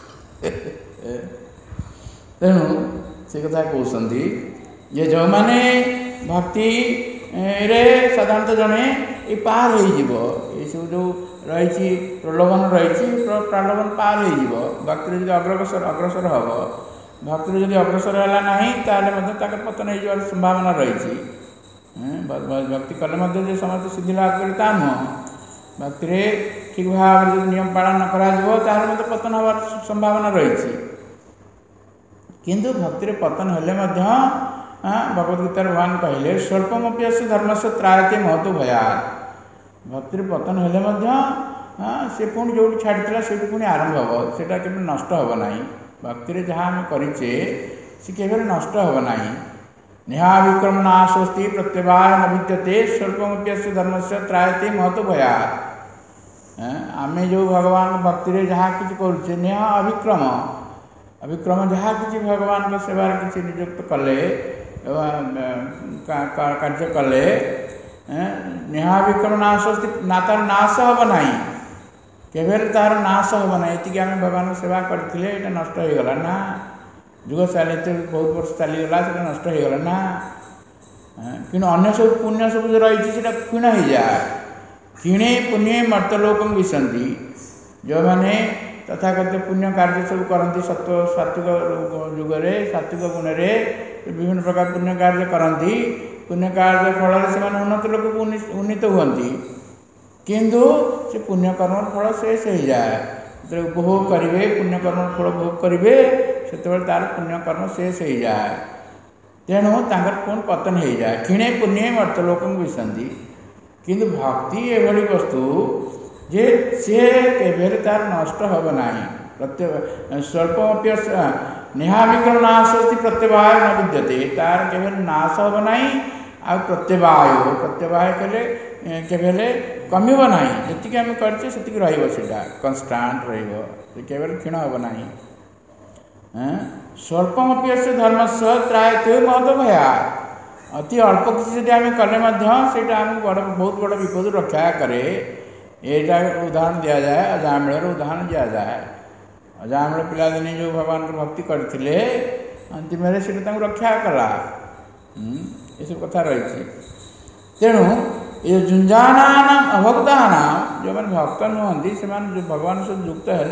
तेणु से कथा कहते ये जो मैंने भक्ति रे साधारणतः जड़े ये पार हो सब जो रही प्रलोभन रही प्रलोभन पार हो भक्ति जो अग्रसर अग्रसर हम भक्ति जो अग्रसर है ना पतन हो संभावना रही भक्ति कले जो समस्त सिद्धि लाभ करे नुह भक्ति ठीक भाव जो नियम पालन न कर पतन हबार संभावना रही किंतु भक्ति पतन हेले भगवद गीतार भगवान कहले स्वल्पमपि अस्य धर्म से त्रायते महतो भयात भक्ति पतन हेले से पुणी जो छाड़ा से पुणी आरंभ हम से नष्ट हम ना भक्ति जहाँ आम करे सी केवल नष्ट हम ना नेहा विक्रम नाशोस्ति प्रत्यवाय न विद्यते स्वल्पमपि अस्य धर्म से त्रायते महतो भयात आम जो भगवान भक्ति जहाँ किसी करुचे नेहा अभिक्रम अभिक्रम जहाँ किसी भगवान को सेवार किसी नियुक्त कले कार्य कले नेहा विक्रम नाश ना तार नाश हम ना केवल तार नाश हम ना ये आम भगवान सेवा करते ये नष्ट हो गला ना जुग चली बहुत वर्ष चलीगला से नष्ट हो गला ना कि अन्य सब पुण्य सब जो रही है क्षीण हो जाए क्षीणे पुण्य मर्तलोक विशंति जो मैंने तथाकथित पुण्य कार्य सब करती सत्व सात्विक जुगरे सात्विक गुण विभिन्न प्रकार पुण्य कार्य करती पुण्य कार्य फल से उन्नत लोक उन्नीत हुंती किंतु से पुण्यकर्म फल शेष हो जाए जो उपभोग करेंगे पुण्यकर्म फल भोग करेंगे से तार पुण्यकर्म शेष हो जाए तेणु पुनः पतन हो जाए क्षीणे पुण्य मर्तलोक विशंति किंतु भक्ति एभली वस्तु जे सी केवल तार नष्ट हम ना प्रत्यय स्वल्पमपि नेहा विक्रम नाश प्रत्यवाय न विद्यते तार केवल नाश हम ना आ प्रत्यवाय प्रत्यवाय कले केवल कमिब ना जी आम करते रहा कन्स्टाट रेवल क्षीण हम ना स्वल्पमपि अस्य धर्म से त्रायते महत भया अति अल्प किसी आम कले आमको बड़ बहुत बड़ विपद रक्षा करे यहीटा उदाहरण दि जाए अजामिल उदाहरण दि जाए अजामिल पिलादिने जो भगवान को भक्ति करते अंतिम से रक्षा कला ये सब कथा रही। तेणु ये जुंजाना अभक्ताना जो मैंने भक्त नुहति से जो भगवान सहित युक्त हेले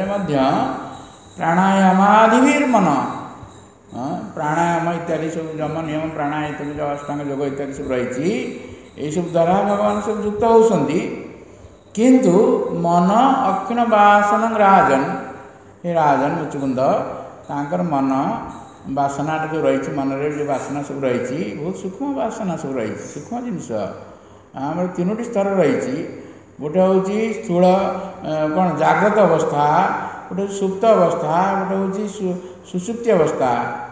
प्राणायामादिर्मन प्राणायाम इत्यादि सब जम नियम प्राणायाम इत्यादि जो अष्टांग योग इत्यादि सब रही यही सब द्वारा भगवान सब युक्त होती किंतु मन अक्षीण वासन राजन हे राजन मुचुकुंद तांकर मन बासना जो रही मन जो बासना सब रही बहुत सूक्ष्म बासना सब रही सूक्ष्म जिनस आम तीनो स्तर रही गोटे हूँ स्थूल कौन जाग्रत अवस्था गोटे सुप्त अवस्था गोटे हूँ सुसुप्ति अवस्था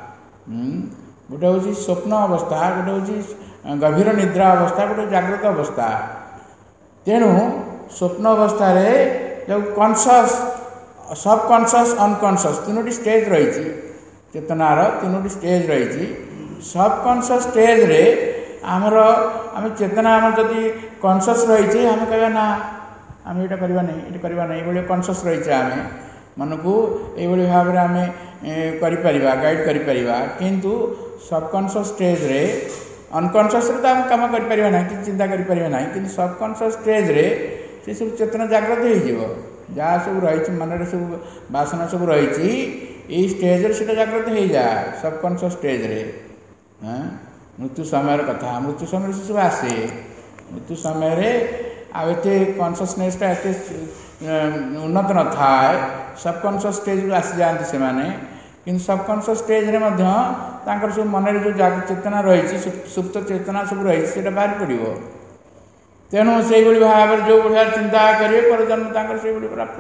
गोटे हूँ स्वप्न अवस्था गोटे हूँ गभीर निद्रा अवस्था गोटे जाग्रत अवस्था। तेणु स्वप्न अवस्था जो कॉन्शियस सब कॉन्शियस अनकॉन्शियस तीनो स्टेज रही चेतनार तीनो स्टेज रही सब कॉन्शियस स्टेज रे आमर आम चेतना आम जदि कॉन्शियस रही आम कह ना आम ये करवा नहीं ये करवा नहीं ये कॉन्शियस रही आम मन को ये भाव में आम कर गाइड कर किंतु सबकॉन्शियस स्टेज रे अनकॉन्शियस रे तो आम कम कर ना कि चिंता कर कि सबकॉन्शियस स्टेज रे से सब चेतना जागृत हो जहाँ सब रही मन सब बासना सब रही ये स्टेज से जागृत हो जाए सबकॉन्शियस स्टेज रे मृत्यु समय कथा मृत्यु समय से सब आसे मृत्यु समय आते कॉन्शियसनेसटा एत उन्नत न थाए सबकॉन्शियस स्टेज आसी जाती से माने कि सबकॉन्शियस स्टेज रे मध्य सब मन जो चेतना रही सुप्त चेतना सब रही से बाहर पड़ो। तेणु से भाव में जो भाया चिंता करेंगे पर जन्म से प्राप्त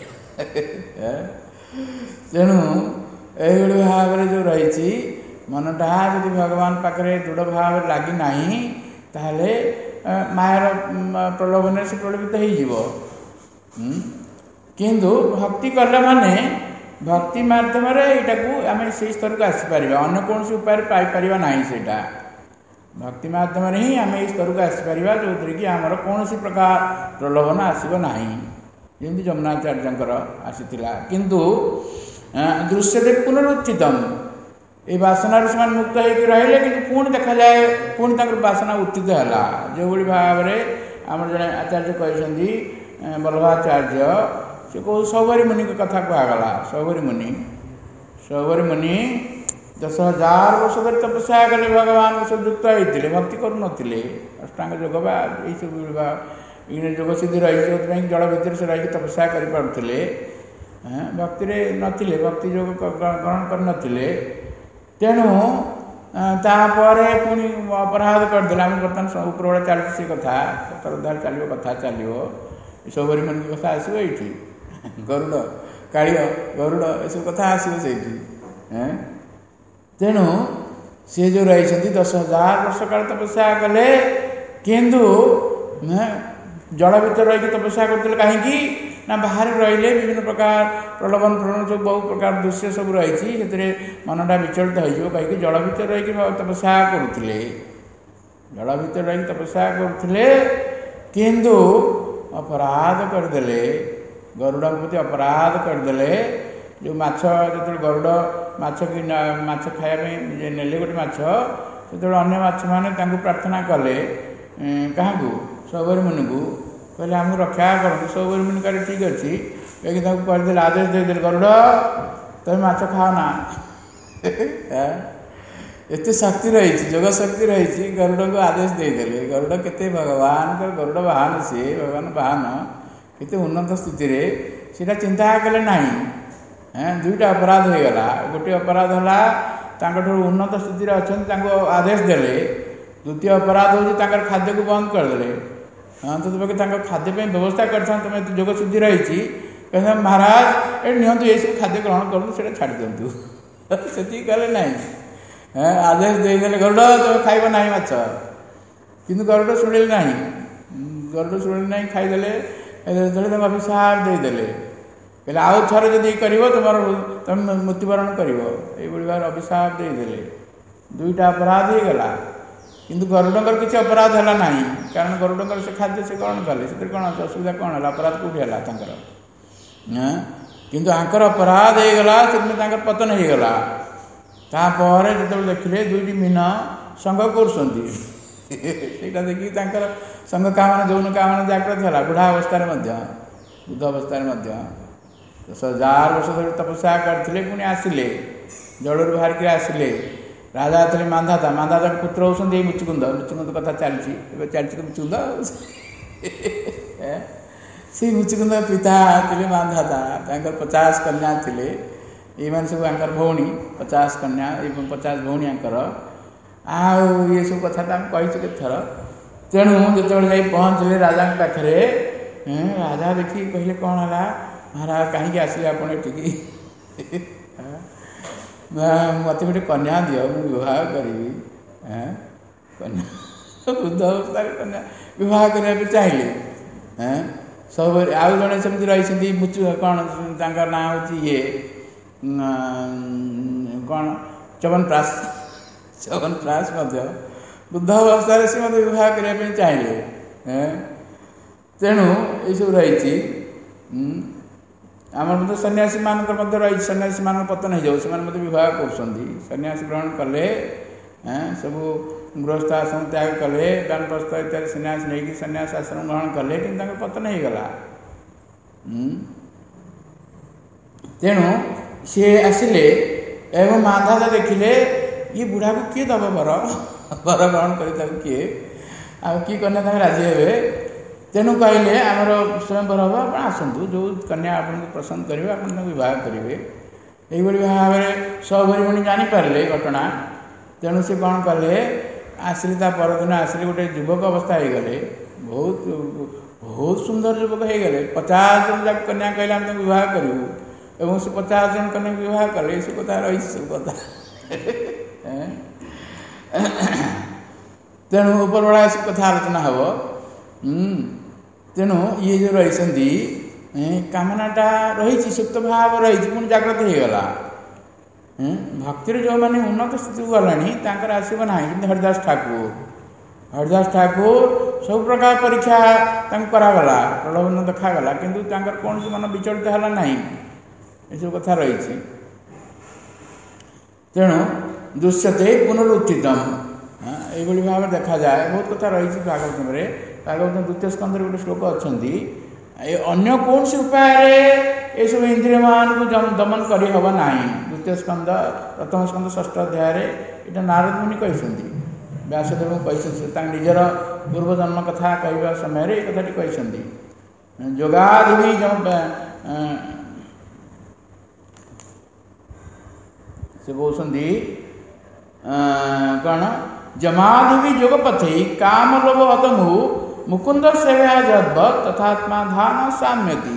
हे तेणु यही भाव में जो रही मनटा यदि भगवान पाखे दृढ़ भाव लगी ना ताहले मायार प्रलोभन से प्रलोभित हो किंतु भक्ति कले माने भक्ति माध्यम यहाँ आम से स्तर को आसीपर अन्य कौन उपाय पाइपर ना सेटा भक्ति माध्यम ही आम ये स्तर को आसीपर जो थी कि आमर कौन प्रकार प्रलोभन आसब ना जमी जमुनाचार्य आसीला किंतु दृश्यते पुनरुत्थितम ये बासना से मुक्त होकर रहिले कि पुणी देखा जाए पुणी तक बासना उत्थित है जो भाव में आम जड़े आचार्य कहते बल्लभाचार्य से कौ सौभरी मुनि की कथा कहगला सौभरी मुनि सौभरी मुनि दस हजार वर्ष धरी तपस्या कले भगवान सब युक्त होते भक्ति करूँ अष्टांग योग यही सब इन जोग सिद्धि रही जो जल भितर से रही तपस्या करें भक्ति नथिले भक्ति योग ग्रहण कर तेणु तापर पुणी अपराध करदे आम बर्तमान उपरबेला चलती से कथा सतरधार चलो कथा चलो सौभरी मुनि की कथा आसो ये गरुड़ कालिय गरुड़ ये कथा आसो से तेणु सी जो रही दस हजार वर्ष काल तपस्या कले किंतु जल भर रही तपस्या करते कहीं ना बाहर रहिले विभिन्न प्रकार प्रलोभन प्रलोभन सब बहु प्रकार दृश्य सब रही से मनटा विचलित हो कहीं जल भर रही तपस्या करुले जल भर रही तपस्या करुले किंतु अपराध करदे गरुड़ प्रति अपराध करदे जो माछ जो गरुड़ माछ कि माछ खायापी नेले गोटे माछ जो अन्य माछ मैंने प्रार्थना कले क्या सौभरी मुनि को कहले आमको रक्षा कर सौभरी मुनि कहे ठीक अच्छे कहीं करदे आदेश देदे गरुड़ तुम माछ खाओ ना एत शक्ति रही जोग शक्ति रही गरुड़ को आदेश देदे गरुड़ के भगवान गरुड़ वाहन सी भगवान वाहन केते उन्नत स्थिति रे सीटा चिंता कले ना दुईटा अपराध हो गला गोटे अपराध है उन्नत स्थिति अच्छा आदेश देले द्वितीय अपराध हूँ खाद्य को बंद करदे हाँ तो तुम्हें खाद्य व्यवस्था कर तुम जोग सिद्धि रही कहते महाराज ये निहतु ये सब खाद्य ग्रहण करूँ से छाड़ दिंतु से कहे ना आदेश देदे गरुड़ तुम खाइब ना माछ कि गरुड़ शुणिले ना गरुड़ शुणिले ना खाईदे तुम अभिशाप देदेले कहले आउ थे जदि कर तुम तुम मृत्युवरण कर भाव अभिशाप देदेले दुईटा अपराध हो गला किंतु गरुड़र किसी अपराध है ना कारण गरुड़र से खाद्य से ग्रहण कले से कौन असुविधा कौन है अपराध कौटी है किंतु आंकर अपराध हो गला से पतन हो गला तापर जो देखिले दुईटी मीन संग करुँगी ସେଇଟା ଦେଖିକି ତାଙ୍କର ସଂଘ କାମନା ଯୌନ କାମନା ଜାଗ୍ରତ ହେଲା ବୁଢ଼ା ଅବସ୍ଥାରେ ମଧ୍ୟ ବୃଦ୍ଧ ଅବସ୍ଥାରେ ମଧ୍ୟ ହଜାର ବର୍ଷ ଧରି ତପସ୍ୟା କରିଥିଲେ ପୁଣି ଆସିଲେ ଜଳରୁ ବାହାରିକି ଆସିଲେ ରାଜା ଥିଲେ ମାନ୍ଧାତା ମାନ୍ଧାତାଙ୍କ ପୁତ୍ର ହେଉଛନ୍ତି ଏଇ ମୁଚୁକୁନ୍ଦ ମୁଚୁକୁନ୍ଦ କଥା ଚାଲିଛି ଏବେ ଚାଲିଛି ମୁଚୁକୁନ୍ଦ ସେଇ ମୁଚୁକୁନ୍ଦ ପିତା ଥିଲେ ମାନ୍ଧାତା ତାଙ୍କର ପଚାଶ କନ୍ୟା ଥିଲେ ଏଇମାନେ ସବୁ ଆଙ୍କର ଭଉଣୀ ପଚାଶ କନ୍ୟା ଏବଂ ପଚାଶ ଭଉଣୀ ଆଙ୍କର ଆଉ ये सब कथा तो आम कही केथर तेणु जो जाई पहुँचले राजा पाखे राजा देखिए कहले कौन है महाराज कहीं आसिले आप मत गोटे कन्या दियो मु विवाह करी कन्या वृद्ध अवस्था कन्या विवाह करने चाहिए सब आउ जड़े सेमती रही मुचु कौन ना हूँ ये कौन चवनप्राश चवनप्राश वृद्ध अवस्था से मत विवाह करने चाहिए तेणु ये सब रही आम सन्यासी मान रही सन्यासी मान पतन हो जाए विवाह कर सन्यासी ग्रहण कले सब गृहस्थ आश्रम त्याग कले दानप्रस्थ इत्यादि सन्यास नहीं सन्यास आश्रम ग्रहण कले कि पतन हो गला तेणु सी आसिले एवं मांधाता देखिले ये बुढ़ा को किए दब बर बर ग्रहण कर किए आए कन्या राजी हे तेणु कहले आमर स्वयंवर हम आप आसतु जो कन्या आपको पसंद करेंगे आप बहुत करेंगे यही भाव में सब भाई भणी जानीपारे घटना तेणु से कौन कले आसिले परदिन आसिले गोटे युवक अवस्था हो गले बहुत बहुत सुंदर युवक हो गले पचास जन जाक कन्या कहले आम बहुत करूँ एवं से पचास जन कन्या बहुत कले सब कथा रही सब कथा तेणु उपरबड़ा सब कथा आलोचना हम तेणु ये जो रही कामनाटा रही सुप्त भाव रही पुणी जाग्रत हो गला भक्तिर जो मैंने उन्नत स्थिति गला आसब ना कि हरिदास ठाकुर हरिदास ठाकुर सब प्रकार परीक्षा करागला प्रलोभन देखागला किंतु कौन मन विचलित है ना ये सब कथा रही तेणु दृश्यते पुनरुत्थितम ये भाव देखा जाए बहुत कथा रही भागवतम भागवत द्वितीय स्कंद गोटे श्लोक अच्छा अन्य कौन सी उपाय ये सब इंद्रिय मान को दमन कर ना द्वितीय स्कंद प्रथम स्कंद षष्ठ अध्याय यहाँ नारद मुनि कहते व्यासदेव कहते निजर पूर्वजन्म कथा कहवा समय ये कथाटी कहते जोगादि से कहते कौन जमाधि जोगपथि काम लोभ हतमु मुकुंद सेवा जद्वत् तथात्मा धान साम्यति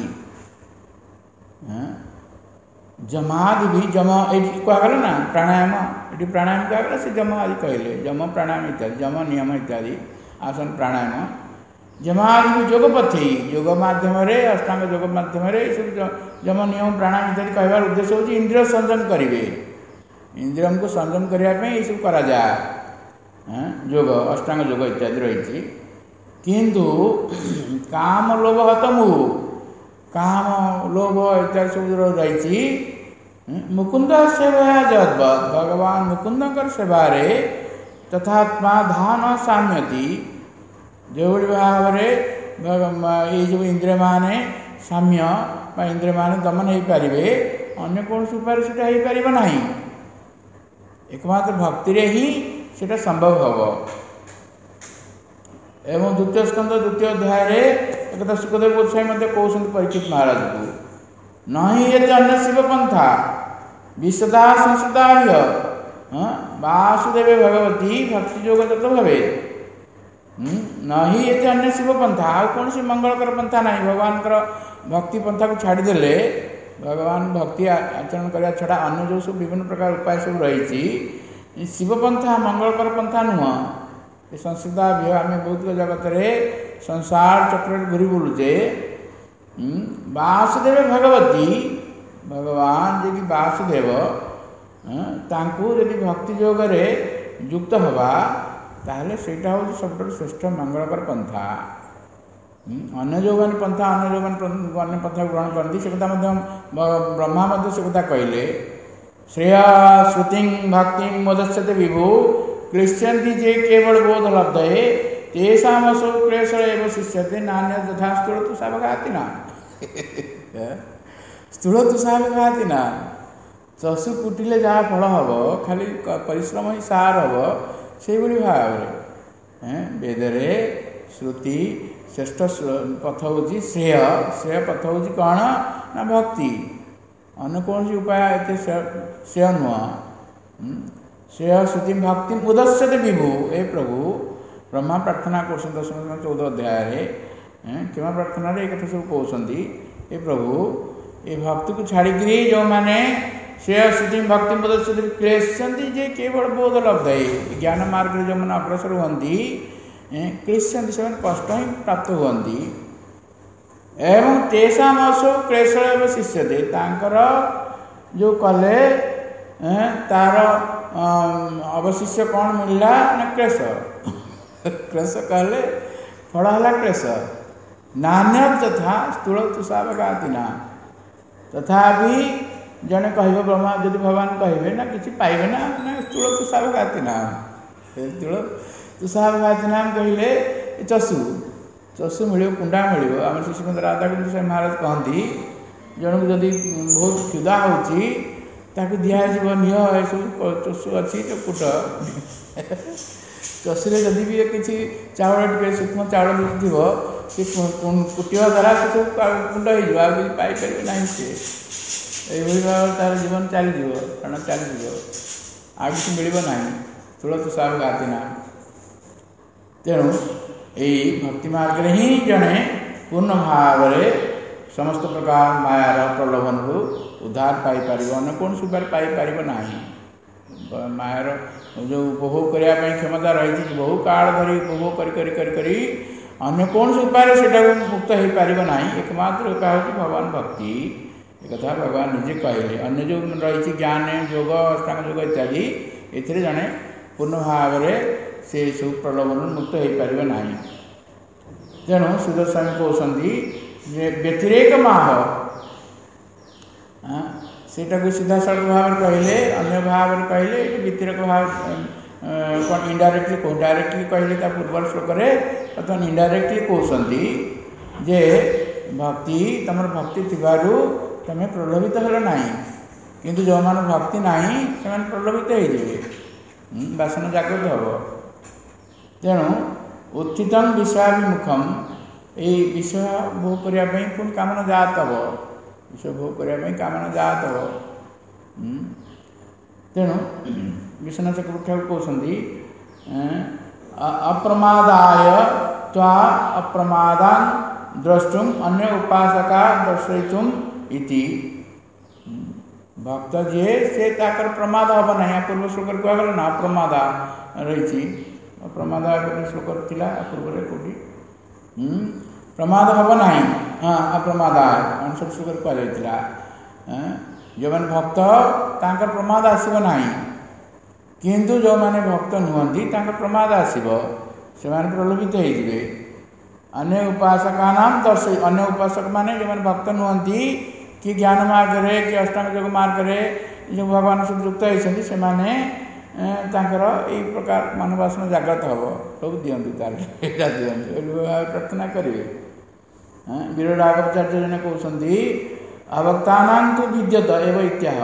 जमादि भी जम ये कहगला ना प्राणायाम ये प्राणायाम कहगला से जम आदि कहले जम प्राणायाम इत्यादि जम नियम इत्यादि आसन प्राणायाम जमादि भी जोगपथि योग मध्यम अष्टांग योग मध्यम सब जम नियम प्राणायाम इत्यादि कहबार उद्देश्य हूँ इंद्रिय संयम करेंगे इंद्रिय को संयम करने ये सब करा जाए योग अष्टांग योग इत्यादि रही किंतु काम लोभ हतमु काम लोभ इत्यादि सब रही मुकुंद सेवा जद्वत् भगवान मुकुंद सेवारे तथात्मा धान साम्यति जो भाव में ये जो इंद्रिय मान साम्य इंद्रिय मान दमन हो पारे अन्य कौन उपाय से हो पार ना एकमात्र भक्ति ही सेटा संभव हम एवं द्वितीय स्कंद द्वितीय अध्याय एक सुखदेव गोस्वामी कहते परीक्षित महाराज को नहीं ये अन्य शिव पंथा विशदा संसदा वासुदेव भगवती भक्ति योग तत्व भवे नहीं ये अन्य शिव पंथा आ कौन सी मंगलकर पंथा ना भगवान भक्ति पंथा को छाड़देले भगवान भक्ति आचरण करने छड़ा अन्य जो सब विभिन्न प्रकार उपाय सब रही शिवपंथा मंगलकर पंथा नुह ये संस्कृता भी आम भौतिक जगत रे संसार चक्र घूरी बुलुचे वासुदेव भगवती भगवान जी वासुदेव तांकु यदि भक्ति योग युक्त हवा ताहले सेटा हूँ सब श्रेष्ठ मंगलकर पंथा अन्य जो मैंने पंथा अन्य जो मैंने अन्य पंथा ग्रहण करती से कथा ब्रह्मा से कथा कहले श्रेय श्रुति भक्ति मुदस्यते विभु क्लिश्यन्ति जे केवल बोध लब्धये तेषामसौ क्लेशः एव शिष्यते नान्य तथा स्थूल तु सावघाति न स्थूल तु सावघाति न चषु कुटिले जहाँ फल हम खाली परिश्रम ही सार हम से भाव वेदरे श्रुति श्रेष्ठ पथ हूँ श्रेय श्रेय पथ हूँ कौन ना भक्ति अन्य कौन सी उपाय एत श्रेय नुह श्रेय श्रुति भक्ति उदस्यते विभु ए प्रभु ब्रह्मा प्रार्थना कर दशम चौदह अध्याय क्षमा प्रार्थना ये कथा सब कहते ए प्रभु ये भक्ति को छाड़ी जो मैंने श्रेय श्रुति भक्ति मुदस्यते क्लेश्यन्ति जे केवल बोध लब्ध है ज्ञान मार्ग जो मैंने अग्रसर हुंती क्लेश्यन्ति से कष्ट ही प्राप्त हुंती एवं तेषाम असो क्लेश एवं शिष्यते तांकर जो कले तार अवशिष्य कौन मिलला ना क्लेश क्लेश कहले फल है क्लेश नान्य तथा स्थूल तुषावघाति ना तथापि जने कह ब्रह्मा यदि भगवान कहे ना किसी पाइबे ना ना स्थूल तुषावघाति ना स्थूल तुषावघाति नाम कहले चषु चषु मिल कुंडा मिल आम शिशुकुंद राधाकुंड से महाराज कहती जन को जदि बहुत क्षुदा होती दिहब निह सब चषु अच्छी कुट चषुरे जदि भी किसी चाउल टे सूक्ष्म चाउल थी कुटिया द्वारा से सब कुंड हो पाइपर ना सी यही भाव तार जीवन चलीज प्राण चलीज आ कि मिल ना स्थूल तुषावघाति ना तेणु यही भक्ति मार्ग ही जड़े पूर्ण भाव समस्त प्रकार मायार प्रलोभन को उद्धार पाइपर अन्य कौन उपाय पाइपर ना मायार जो उपभोग करने क्षमता रही बहु काल धरी उपभोग करी करी करी करी अन्य कौन उपाय से मुक्त हो पार ना एकमात्र उपाय हूँ भगवान भक्ति एक कथा भगवान निजे कहले अन्य जो रही ज्ञान योग अष्टांग योग इत्यादि ए जड़े पूर्ण भाव से सब प्रलोभन मुक्त हो पार ना तेणु सुदर्शन कहते व्यतिरेक माह सेटा को सीधा सड़क भाव कहले अन्य भाव कहले व्यतिरेक भाव कौन इनडायरेक्टली कह डायरेक्टली कहले पूर्व श्लोक बर्तमान इनडायरेक्टली कहते जे भक्ति तुम भक्ति थिबारु तमें प्रलोभित हेल ना किंतु जो मान भक्ति ना से प्रलोभित हो बासन जागृत हम तेणु उत्थितम विषयाभिमुखम ये विषय भोग करने पुणी कामना जात हम विषय भोग करने कामना जात हम तेणु विश्वनाथ चक्रवर्ती कहते अप्रमादाय त्वा अप्रमादान द्रष्टुम अन्य उपासका दर्शयितुम इति भक्त जे से ताकर प्रमाद हम ना पूर्व श्लोक कहगला ना अप्रमादा रही प्रमाद श्लोक थिला पूर्व कोटी प्रमाद हम ना हाँ अप्रमाद अणसठ श्लोक कहला जो मैंने भक्त तांकर प्रमाद आसब ना किंतु जो मैंने भक्त नुहति प्रमाद आसब से प्रलोभित होते अन्य उपासका नाम दर्शय अन्य उपासक माने जो मैंने भक्त नुहति कि ज्ञान मार्ग कि अष्टांग योग मार्ग जो भगवान सब युक्त होती से यही प्रकार मनोवासना जागृत हम सब दिंतु तारा दिंतु प्रार्थना करेंगे वीरराघवाचार्य जने कहते अभक्ता तो विद्यत एवं इत्याह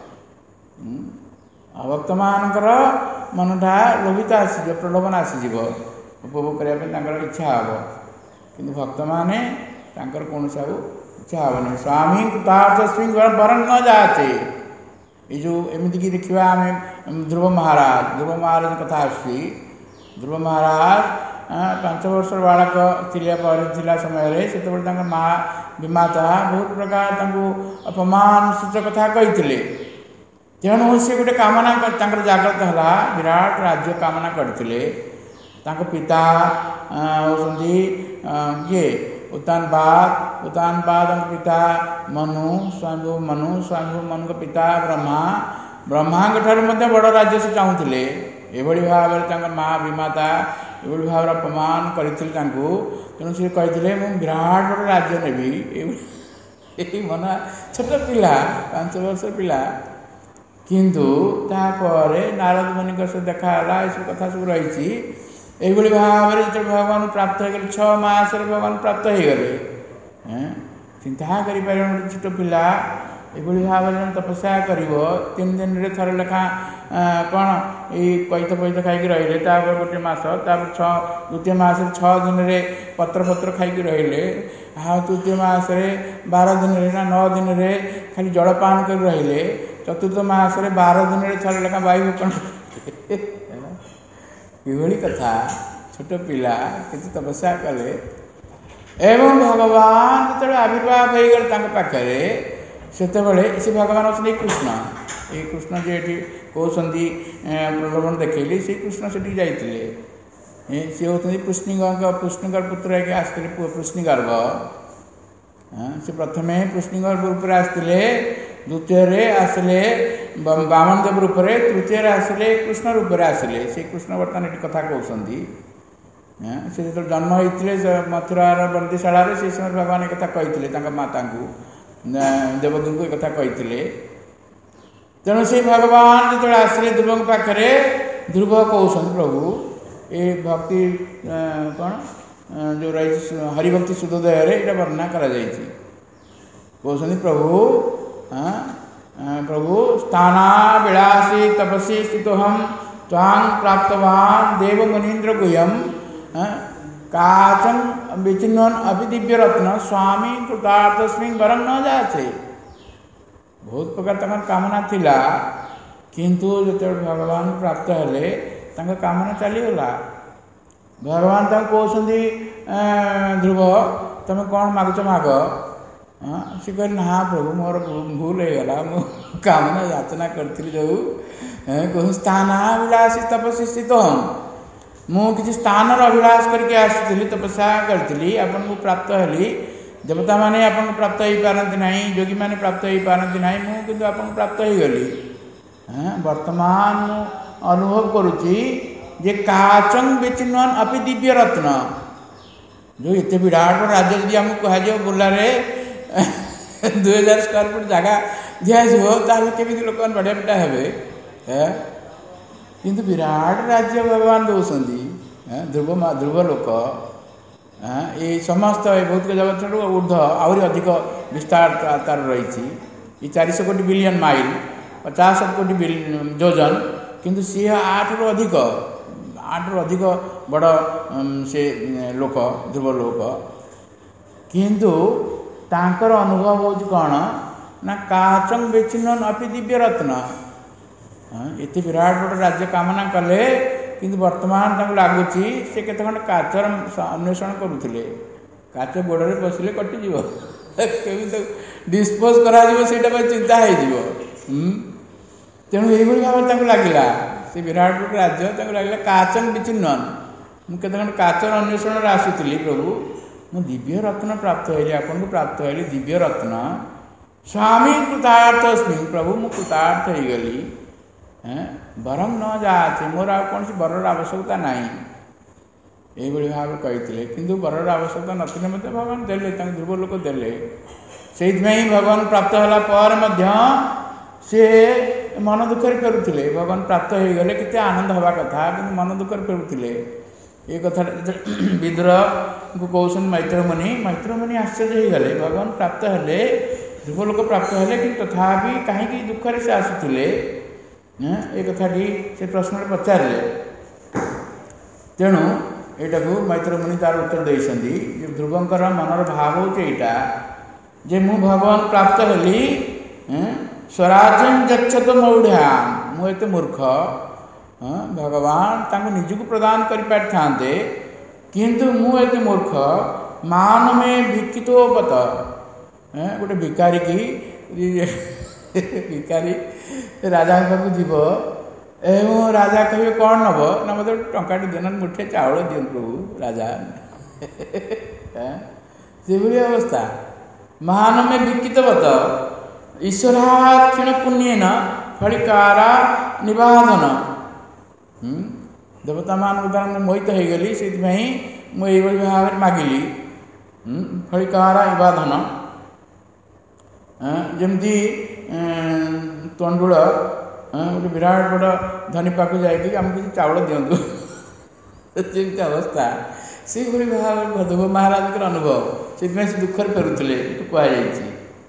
अभक्त मानकर मनटा लोभित आसीज प्रलोभन आसीज उपभोग करने इच्छा हम कि भक्त मैंने कौन सा इच्छा हेनी स्वामी कृतार्थस्वी वरन न जाते ये जो एमती देखा आम ध्रुव महाराज ध्रुव महाराज कथा आसी ध्रुव महाराज पांच वर्ष बालक थिला समय से माँ विमाता बहुत प्रकार अपमान सूचक कथा कही तेणु सी गोटे कामना जागृत है विराट राज्य कामना करते पिता होती किए उत्तानपाद उत्तानपाद पिता मनु स्वयंभू मनु स्वयंभू मनु पिता ब्रह्मा ब्रह्मा ठार बड़ राज्य से चाहूले एभली भाव में माँ विमाता एभली भाव अपमान करते तेणु सी कही मुझे विराट बड़ राज्य नेबी मन छोट पिला पांच वर्ष पिला किंतु तापर नारद मुनि सहित देखाला ये कथा सब रही यही भाव में जो भगवान प्राप्त हो गए छः मास भगवान प्राप्त हो गए चिंता कर छोट पिला ये भाव में तपस्या कर तीन दिन में थर लेखा कौन ये कैत पैत खाई रही गोटे मस छः द्वितीय मस छः दिन में पत्र पत्र खाई रही हाँ तृतीय मसरे बार दिन ना नौ दिन में खाली जलपान कर रही चतुर्थ मसरे बार दिन में थर लेखा वायु ये कथा छोट पिला किसी तपस्या कले एवं भगवान जो आविर्भाव हो गए पाखे से से भगवान अच्छे कृष्ण ये कृष्ण जी ये कहते प्रलोभन देखली से कृष्ण से जाते सी होती पुष्णिग पुष्णिगर पुत्र के आसते पुष्णिगर्भ से प्रथम पुष्णिगर्भ रूप में आसते द्वितीय आसिले बामन देव रूप में तृतीय आसिले कृष्ण रूप में आसिले से कृष्ण बर्तमान ये कथा कहते से जो जन्म होते मथुरार बंदीशाला से समय भगवान एक कथा कही माता को देवदू को एक कथा कही तेणु से भगवान जो आसिले ध्रुव पाखे ध्रुव कहते प्रभु ये भक्ति कौन जो रही हरिभक्ति शुद्धोदय ये वर्णना कहते प्रभु हाँ प्रभु स्थाना विलासी तपसी स्थितोहम तांग प्राप्तवान देव मुनीन्द्र गुह्यम काचन विचिन्वन अभी दिव्य रत्न स्वामी कृतार्थस्मिन वरम न जाचे बहुत प्रकार तक कामना थिला किंतु जो भगवान प्राप्त हेले तंग कामना चलीगला भगवान तक कहते ध्रुव तुम कौन मागुच माग सी कह ना प्रभु मोर भूल हो गला मु कामना याचना करी जो कहूँ स्थान विलासी तपस्वी स्थित हम मु किसी स्थान अभिलाष करके आसी तपस्या करी आपन को प्राप्त हेली देवता माने आपन को प्राप्त हो पारती ना योगी माने प्राप्त हो पारती ना मु किंतु आपन प्राप्त हो गली वर्तमान मु अनुभव करुच्ची जे काचन बेचिन्वन अपि दिव्य रत्न जो इतने विराट राज्य जी आमको कह बुलारे दुई हजार स्क्वायर फुट जगह दिजाव केमी लोक बढ़िया पिटा हे किंतु विराट राज्य भगवान दौरान ध्रुव ध्रुव लोक ये समस्त भौतिक जगत ऊर्ध आहरी अधिक विस्तार तार रही ये चार सौ कोटी बिलियन माइल पचास कोटी जोजन किंतु सी आठ रु अधिक आठ रु अधिक बड़ से लोक ध्रुव लोक किंतु तांकर अनुभव हो कौन ना काचन बेचिन्वन अपि दिव्य रत्न ये विराट बड़ राज्य कामना कले किंतु वर्तमान तक लगुच से केते खंड काचर अन्वेषण करुले काच गोड़े बसिले कटिज केमी डिस्पोज करा चिंता हो तेणु यही भाव लगे से विराट बड़ राज्य लगे काचन विचिन्वन मुझे खंड काचर अन्वेषण आसूली प्रभु मु दिव्य रत्न प्राप्त होली आपन को प्राप्त होली दिव्य रत्न स्वामी कृतार्थ अस्मि प्रभु मु कृतार्थ हो गली वरम न जाचे मोर आ कौन वरर आवश्यकता ना यही भाव कही किंतु वरर आवश्यकता नथिले मते भगवान देले ध्रुव लोक देले से भगवान प्राप्त होला पर मध्य से मन दुखर फेरुले भगवान प्राप्त हो गले केते आनंद हवा कथा कि मन दुखर फेरुले ये कथा विदुर को कहते मैत्र मुनि मैत्र मुनि आश्चर्य हो गले भगवान प्राप्त हेले ध्रुव लोक प्राप्त हेले कि तथापि कहीं दुखरे से आसुले ये कथाटी से प्रश्न पचारे तेणु यहाँ को मैत्र मुनि तार उत्तर देती ध्रुवंकर मनर भाव होटा जे मु भगवान प्राप्त हेली स्वराज्यम गच्छत मौढ़्याम मुझे मूर्ख भगवान तांको निजको प्रदान कर पारिथांते किंतु मुझे मूर्ख मान में भिक्षितो पत गोटे भिकारी की भिकारी राजा पाक जीव एवं राजा कहे कौन नब ना मत टंका देना मुठे चाउल दिं प्रभु राजा से अवस्था महान में भिक्षित बत ईश्वराक्षिण पुण्यन फलिकारा निबाधन देवता मान द्वारा मोहित हो गली से मुझे भाव में मागिली फलिकारा निबाधन जमती तंडुल ଗୋଟେ ବିରାଟ ବଡ଼ ଧନୀ ପାଖକୁ ଯାଇକି ଆମକୁ କିଛି ଚାଉଳ ଦିଅନ୍ତୁ, ଯେମିତି ଅବସ୍ଥା ସେହିଭଳି ଭାବରେ ଧ୍ରୁବ ମହାରାଜଙ୍କର ଅନୁଭବ। ସେଥିପାଇଁ ସେ ଦୁଃଖରେ ଫେରୁଥିଲେ କୁହାଯାଇଛି।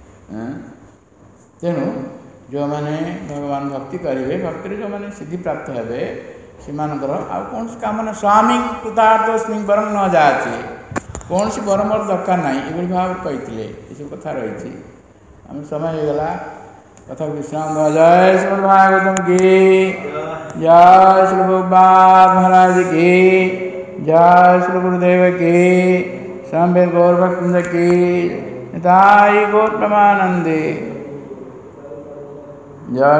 ତେଣୁ ଯେଉଁମାନେ ଭଗବାନ ଭକ୍ତି କରିବେ, ଭକ୍ତିରେ ଯେଉଁମାନେ ସିଦ୍ଧି ପ୍ରାପ୍ତ ହେବେ, ସେମାନଙ୍କର ଆଉ କୌଣସି କାମ ନାହିଁ। ସ୍ୱାମୀ କୃତାର୍ଥୋସ୍ମି ବରଂ ନ ଯାଚେ, କୌଣସି ବର ମୋର ଦରକାର ନାହିଁ, ଏଭଳି ଭାବରେ କହିଥିଲେ। ଏସବୁ କଥା ରହିଛି। ଆମ ସମୟ ହେଇଗଲା, କଥା ବିଶ୍ରାମ ଦେବା। ଜୟ ଶ୍ରୀମଦ୍ ଭାଗବତମ୍ କି ଜୟ, ଶ୍ରୀ ପ୍ରଭୁପାଦ ମହାରାଜ की जय, श्री गुरुदेव की, स्वामी गौर भक्त की, निताई गौर प्रेमानंदे। जय।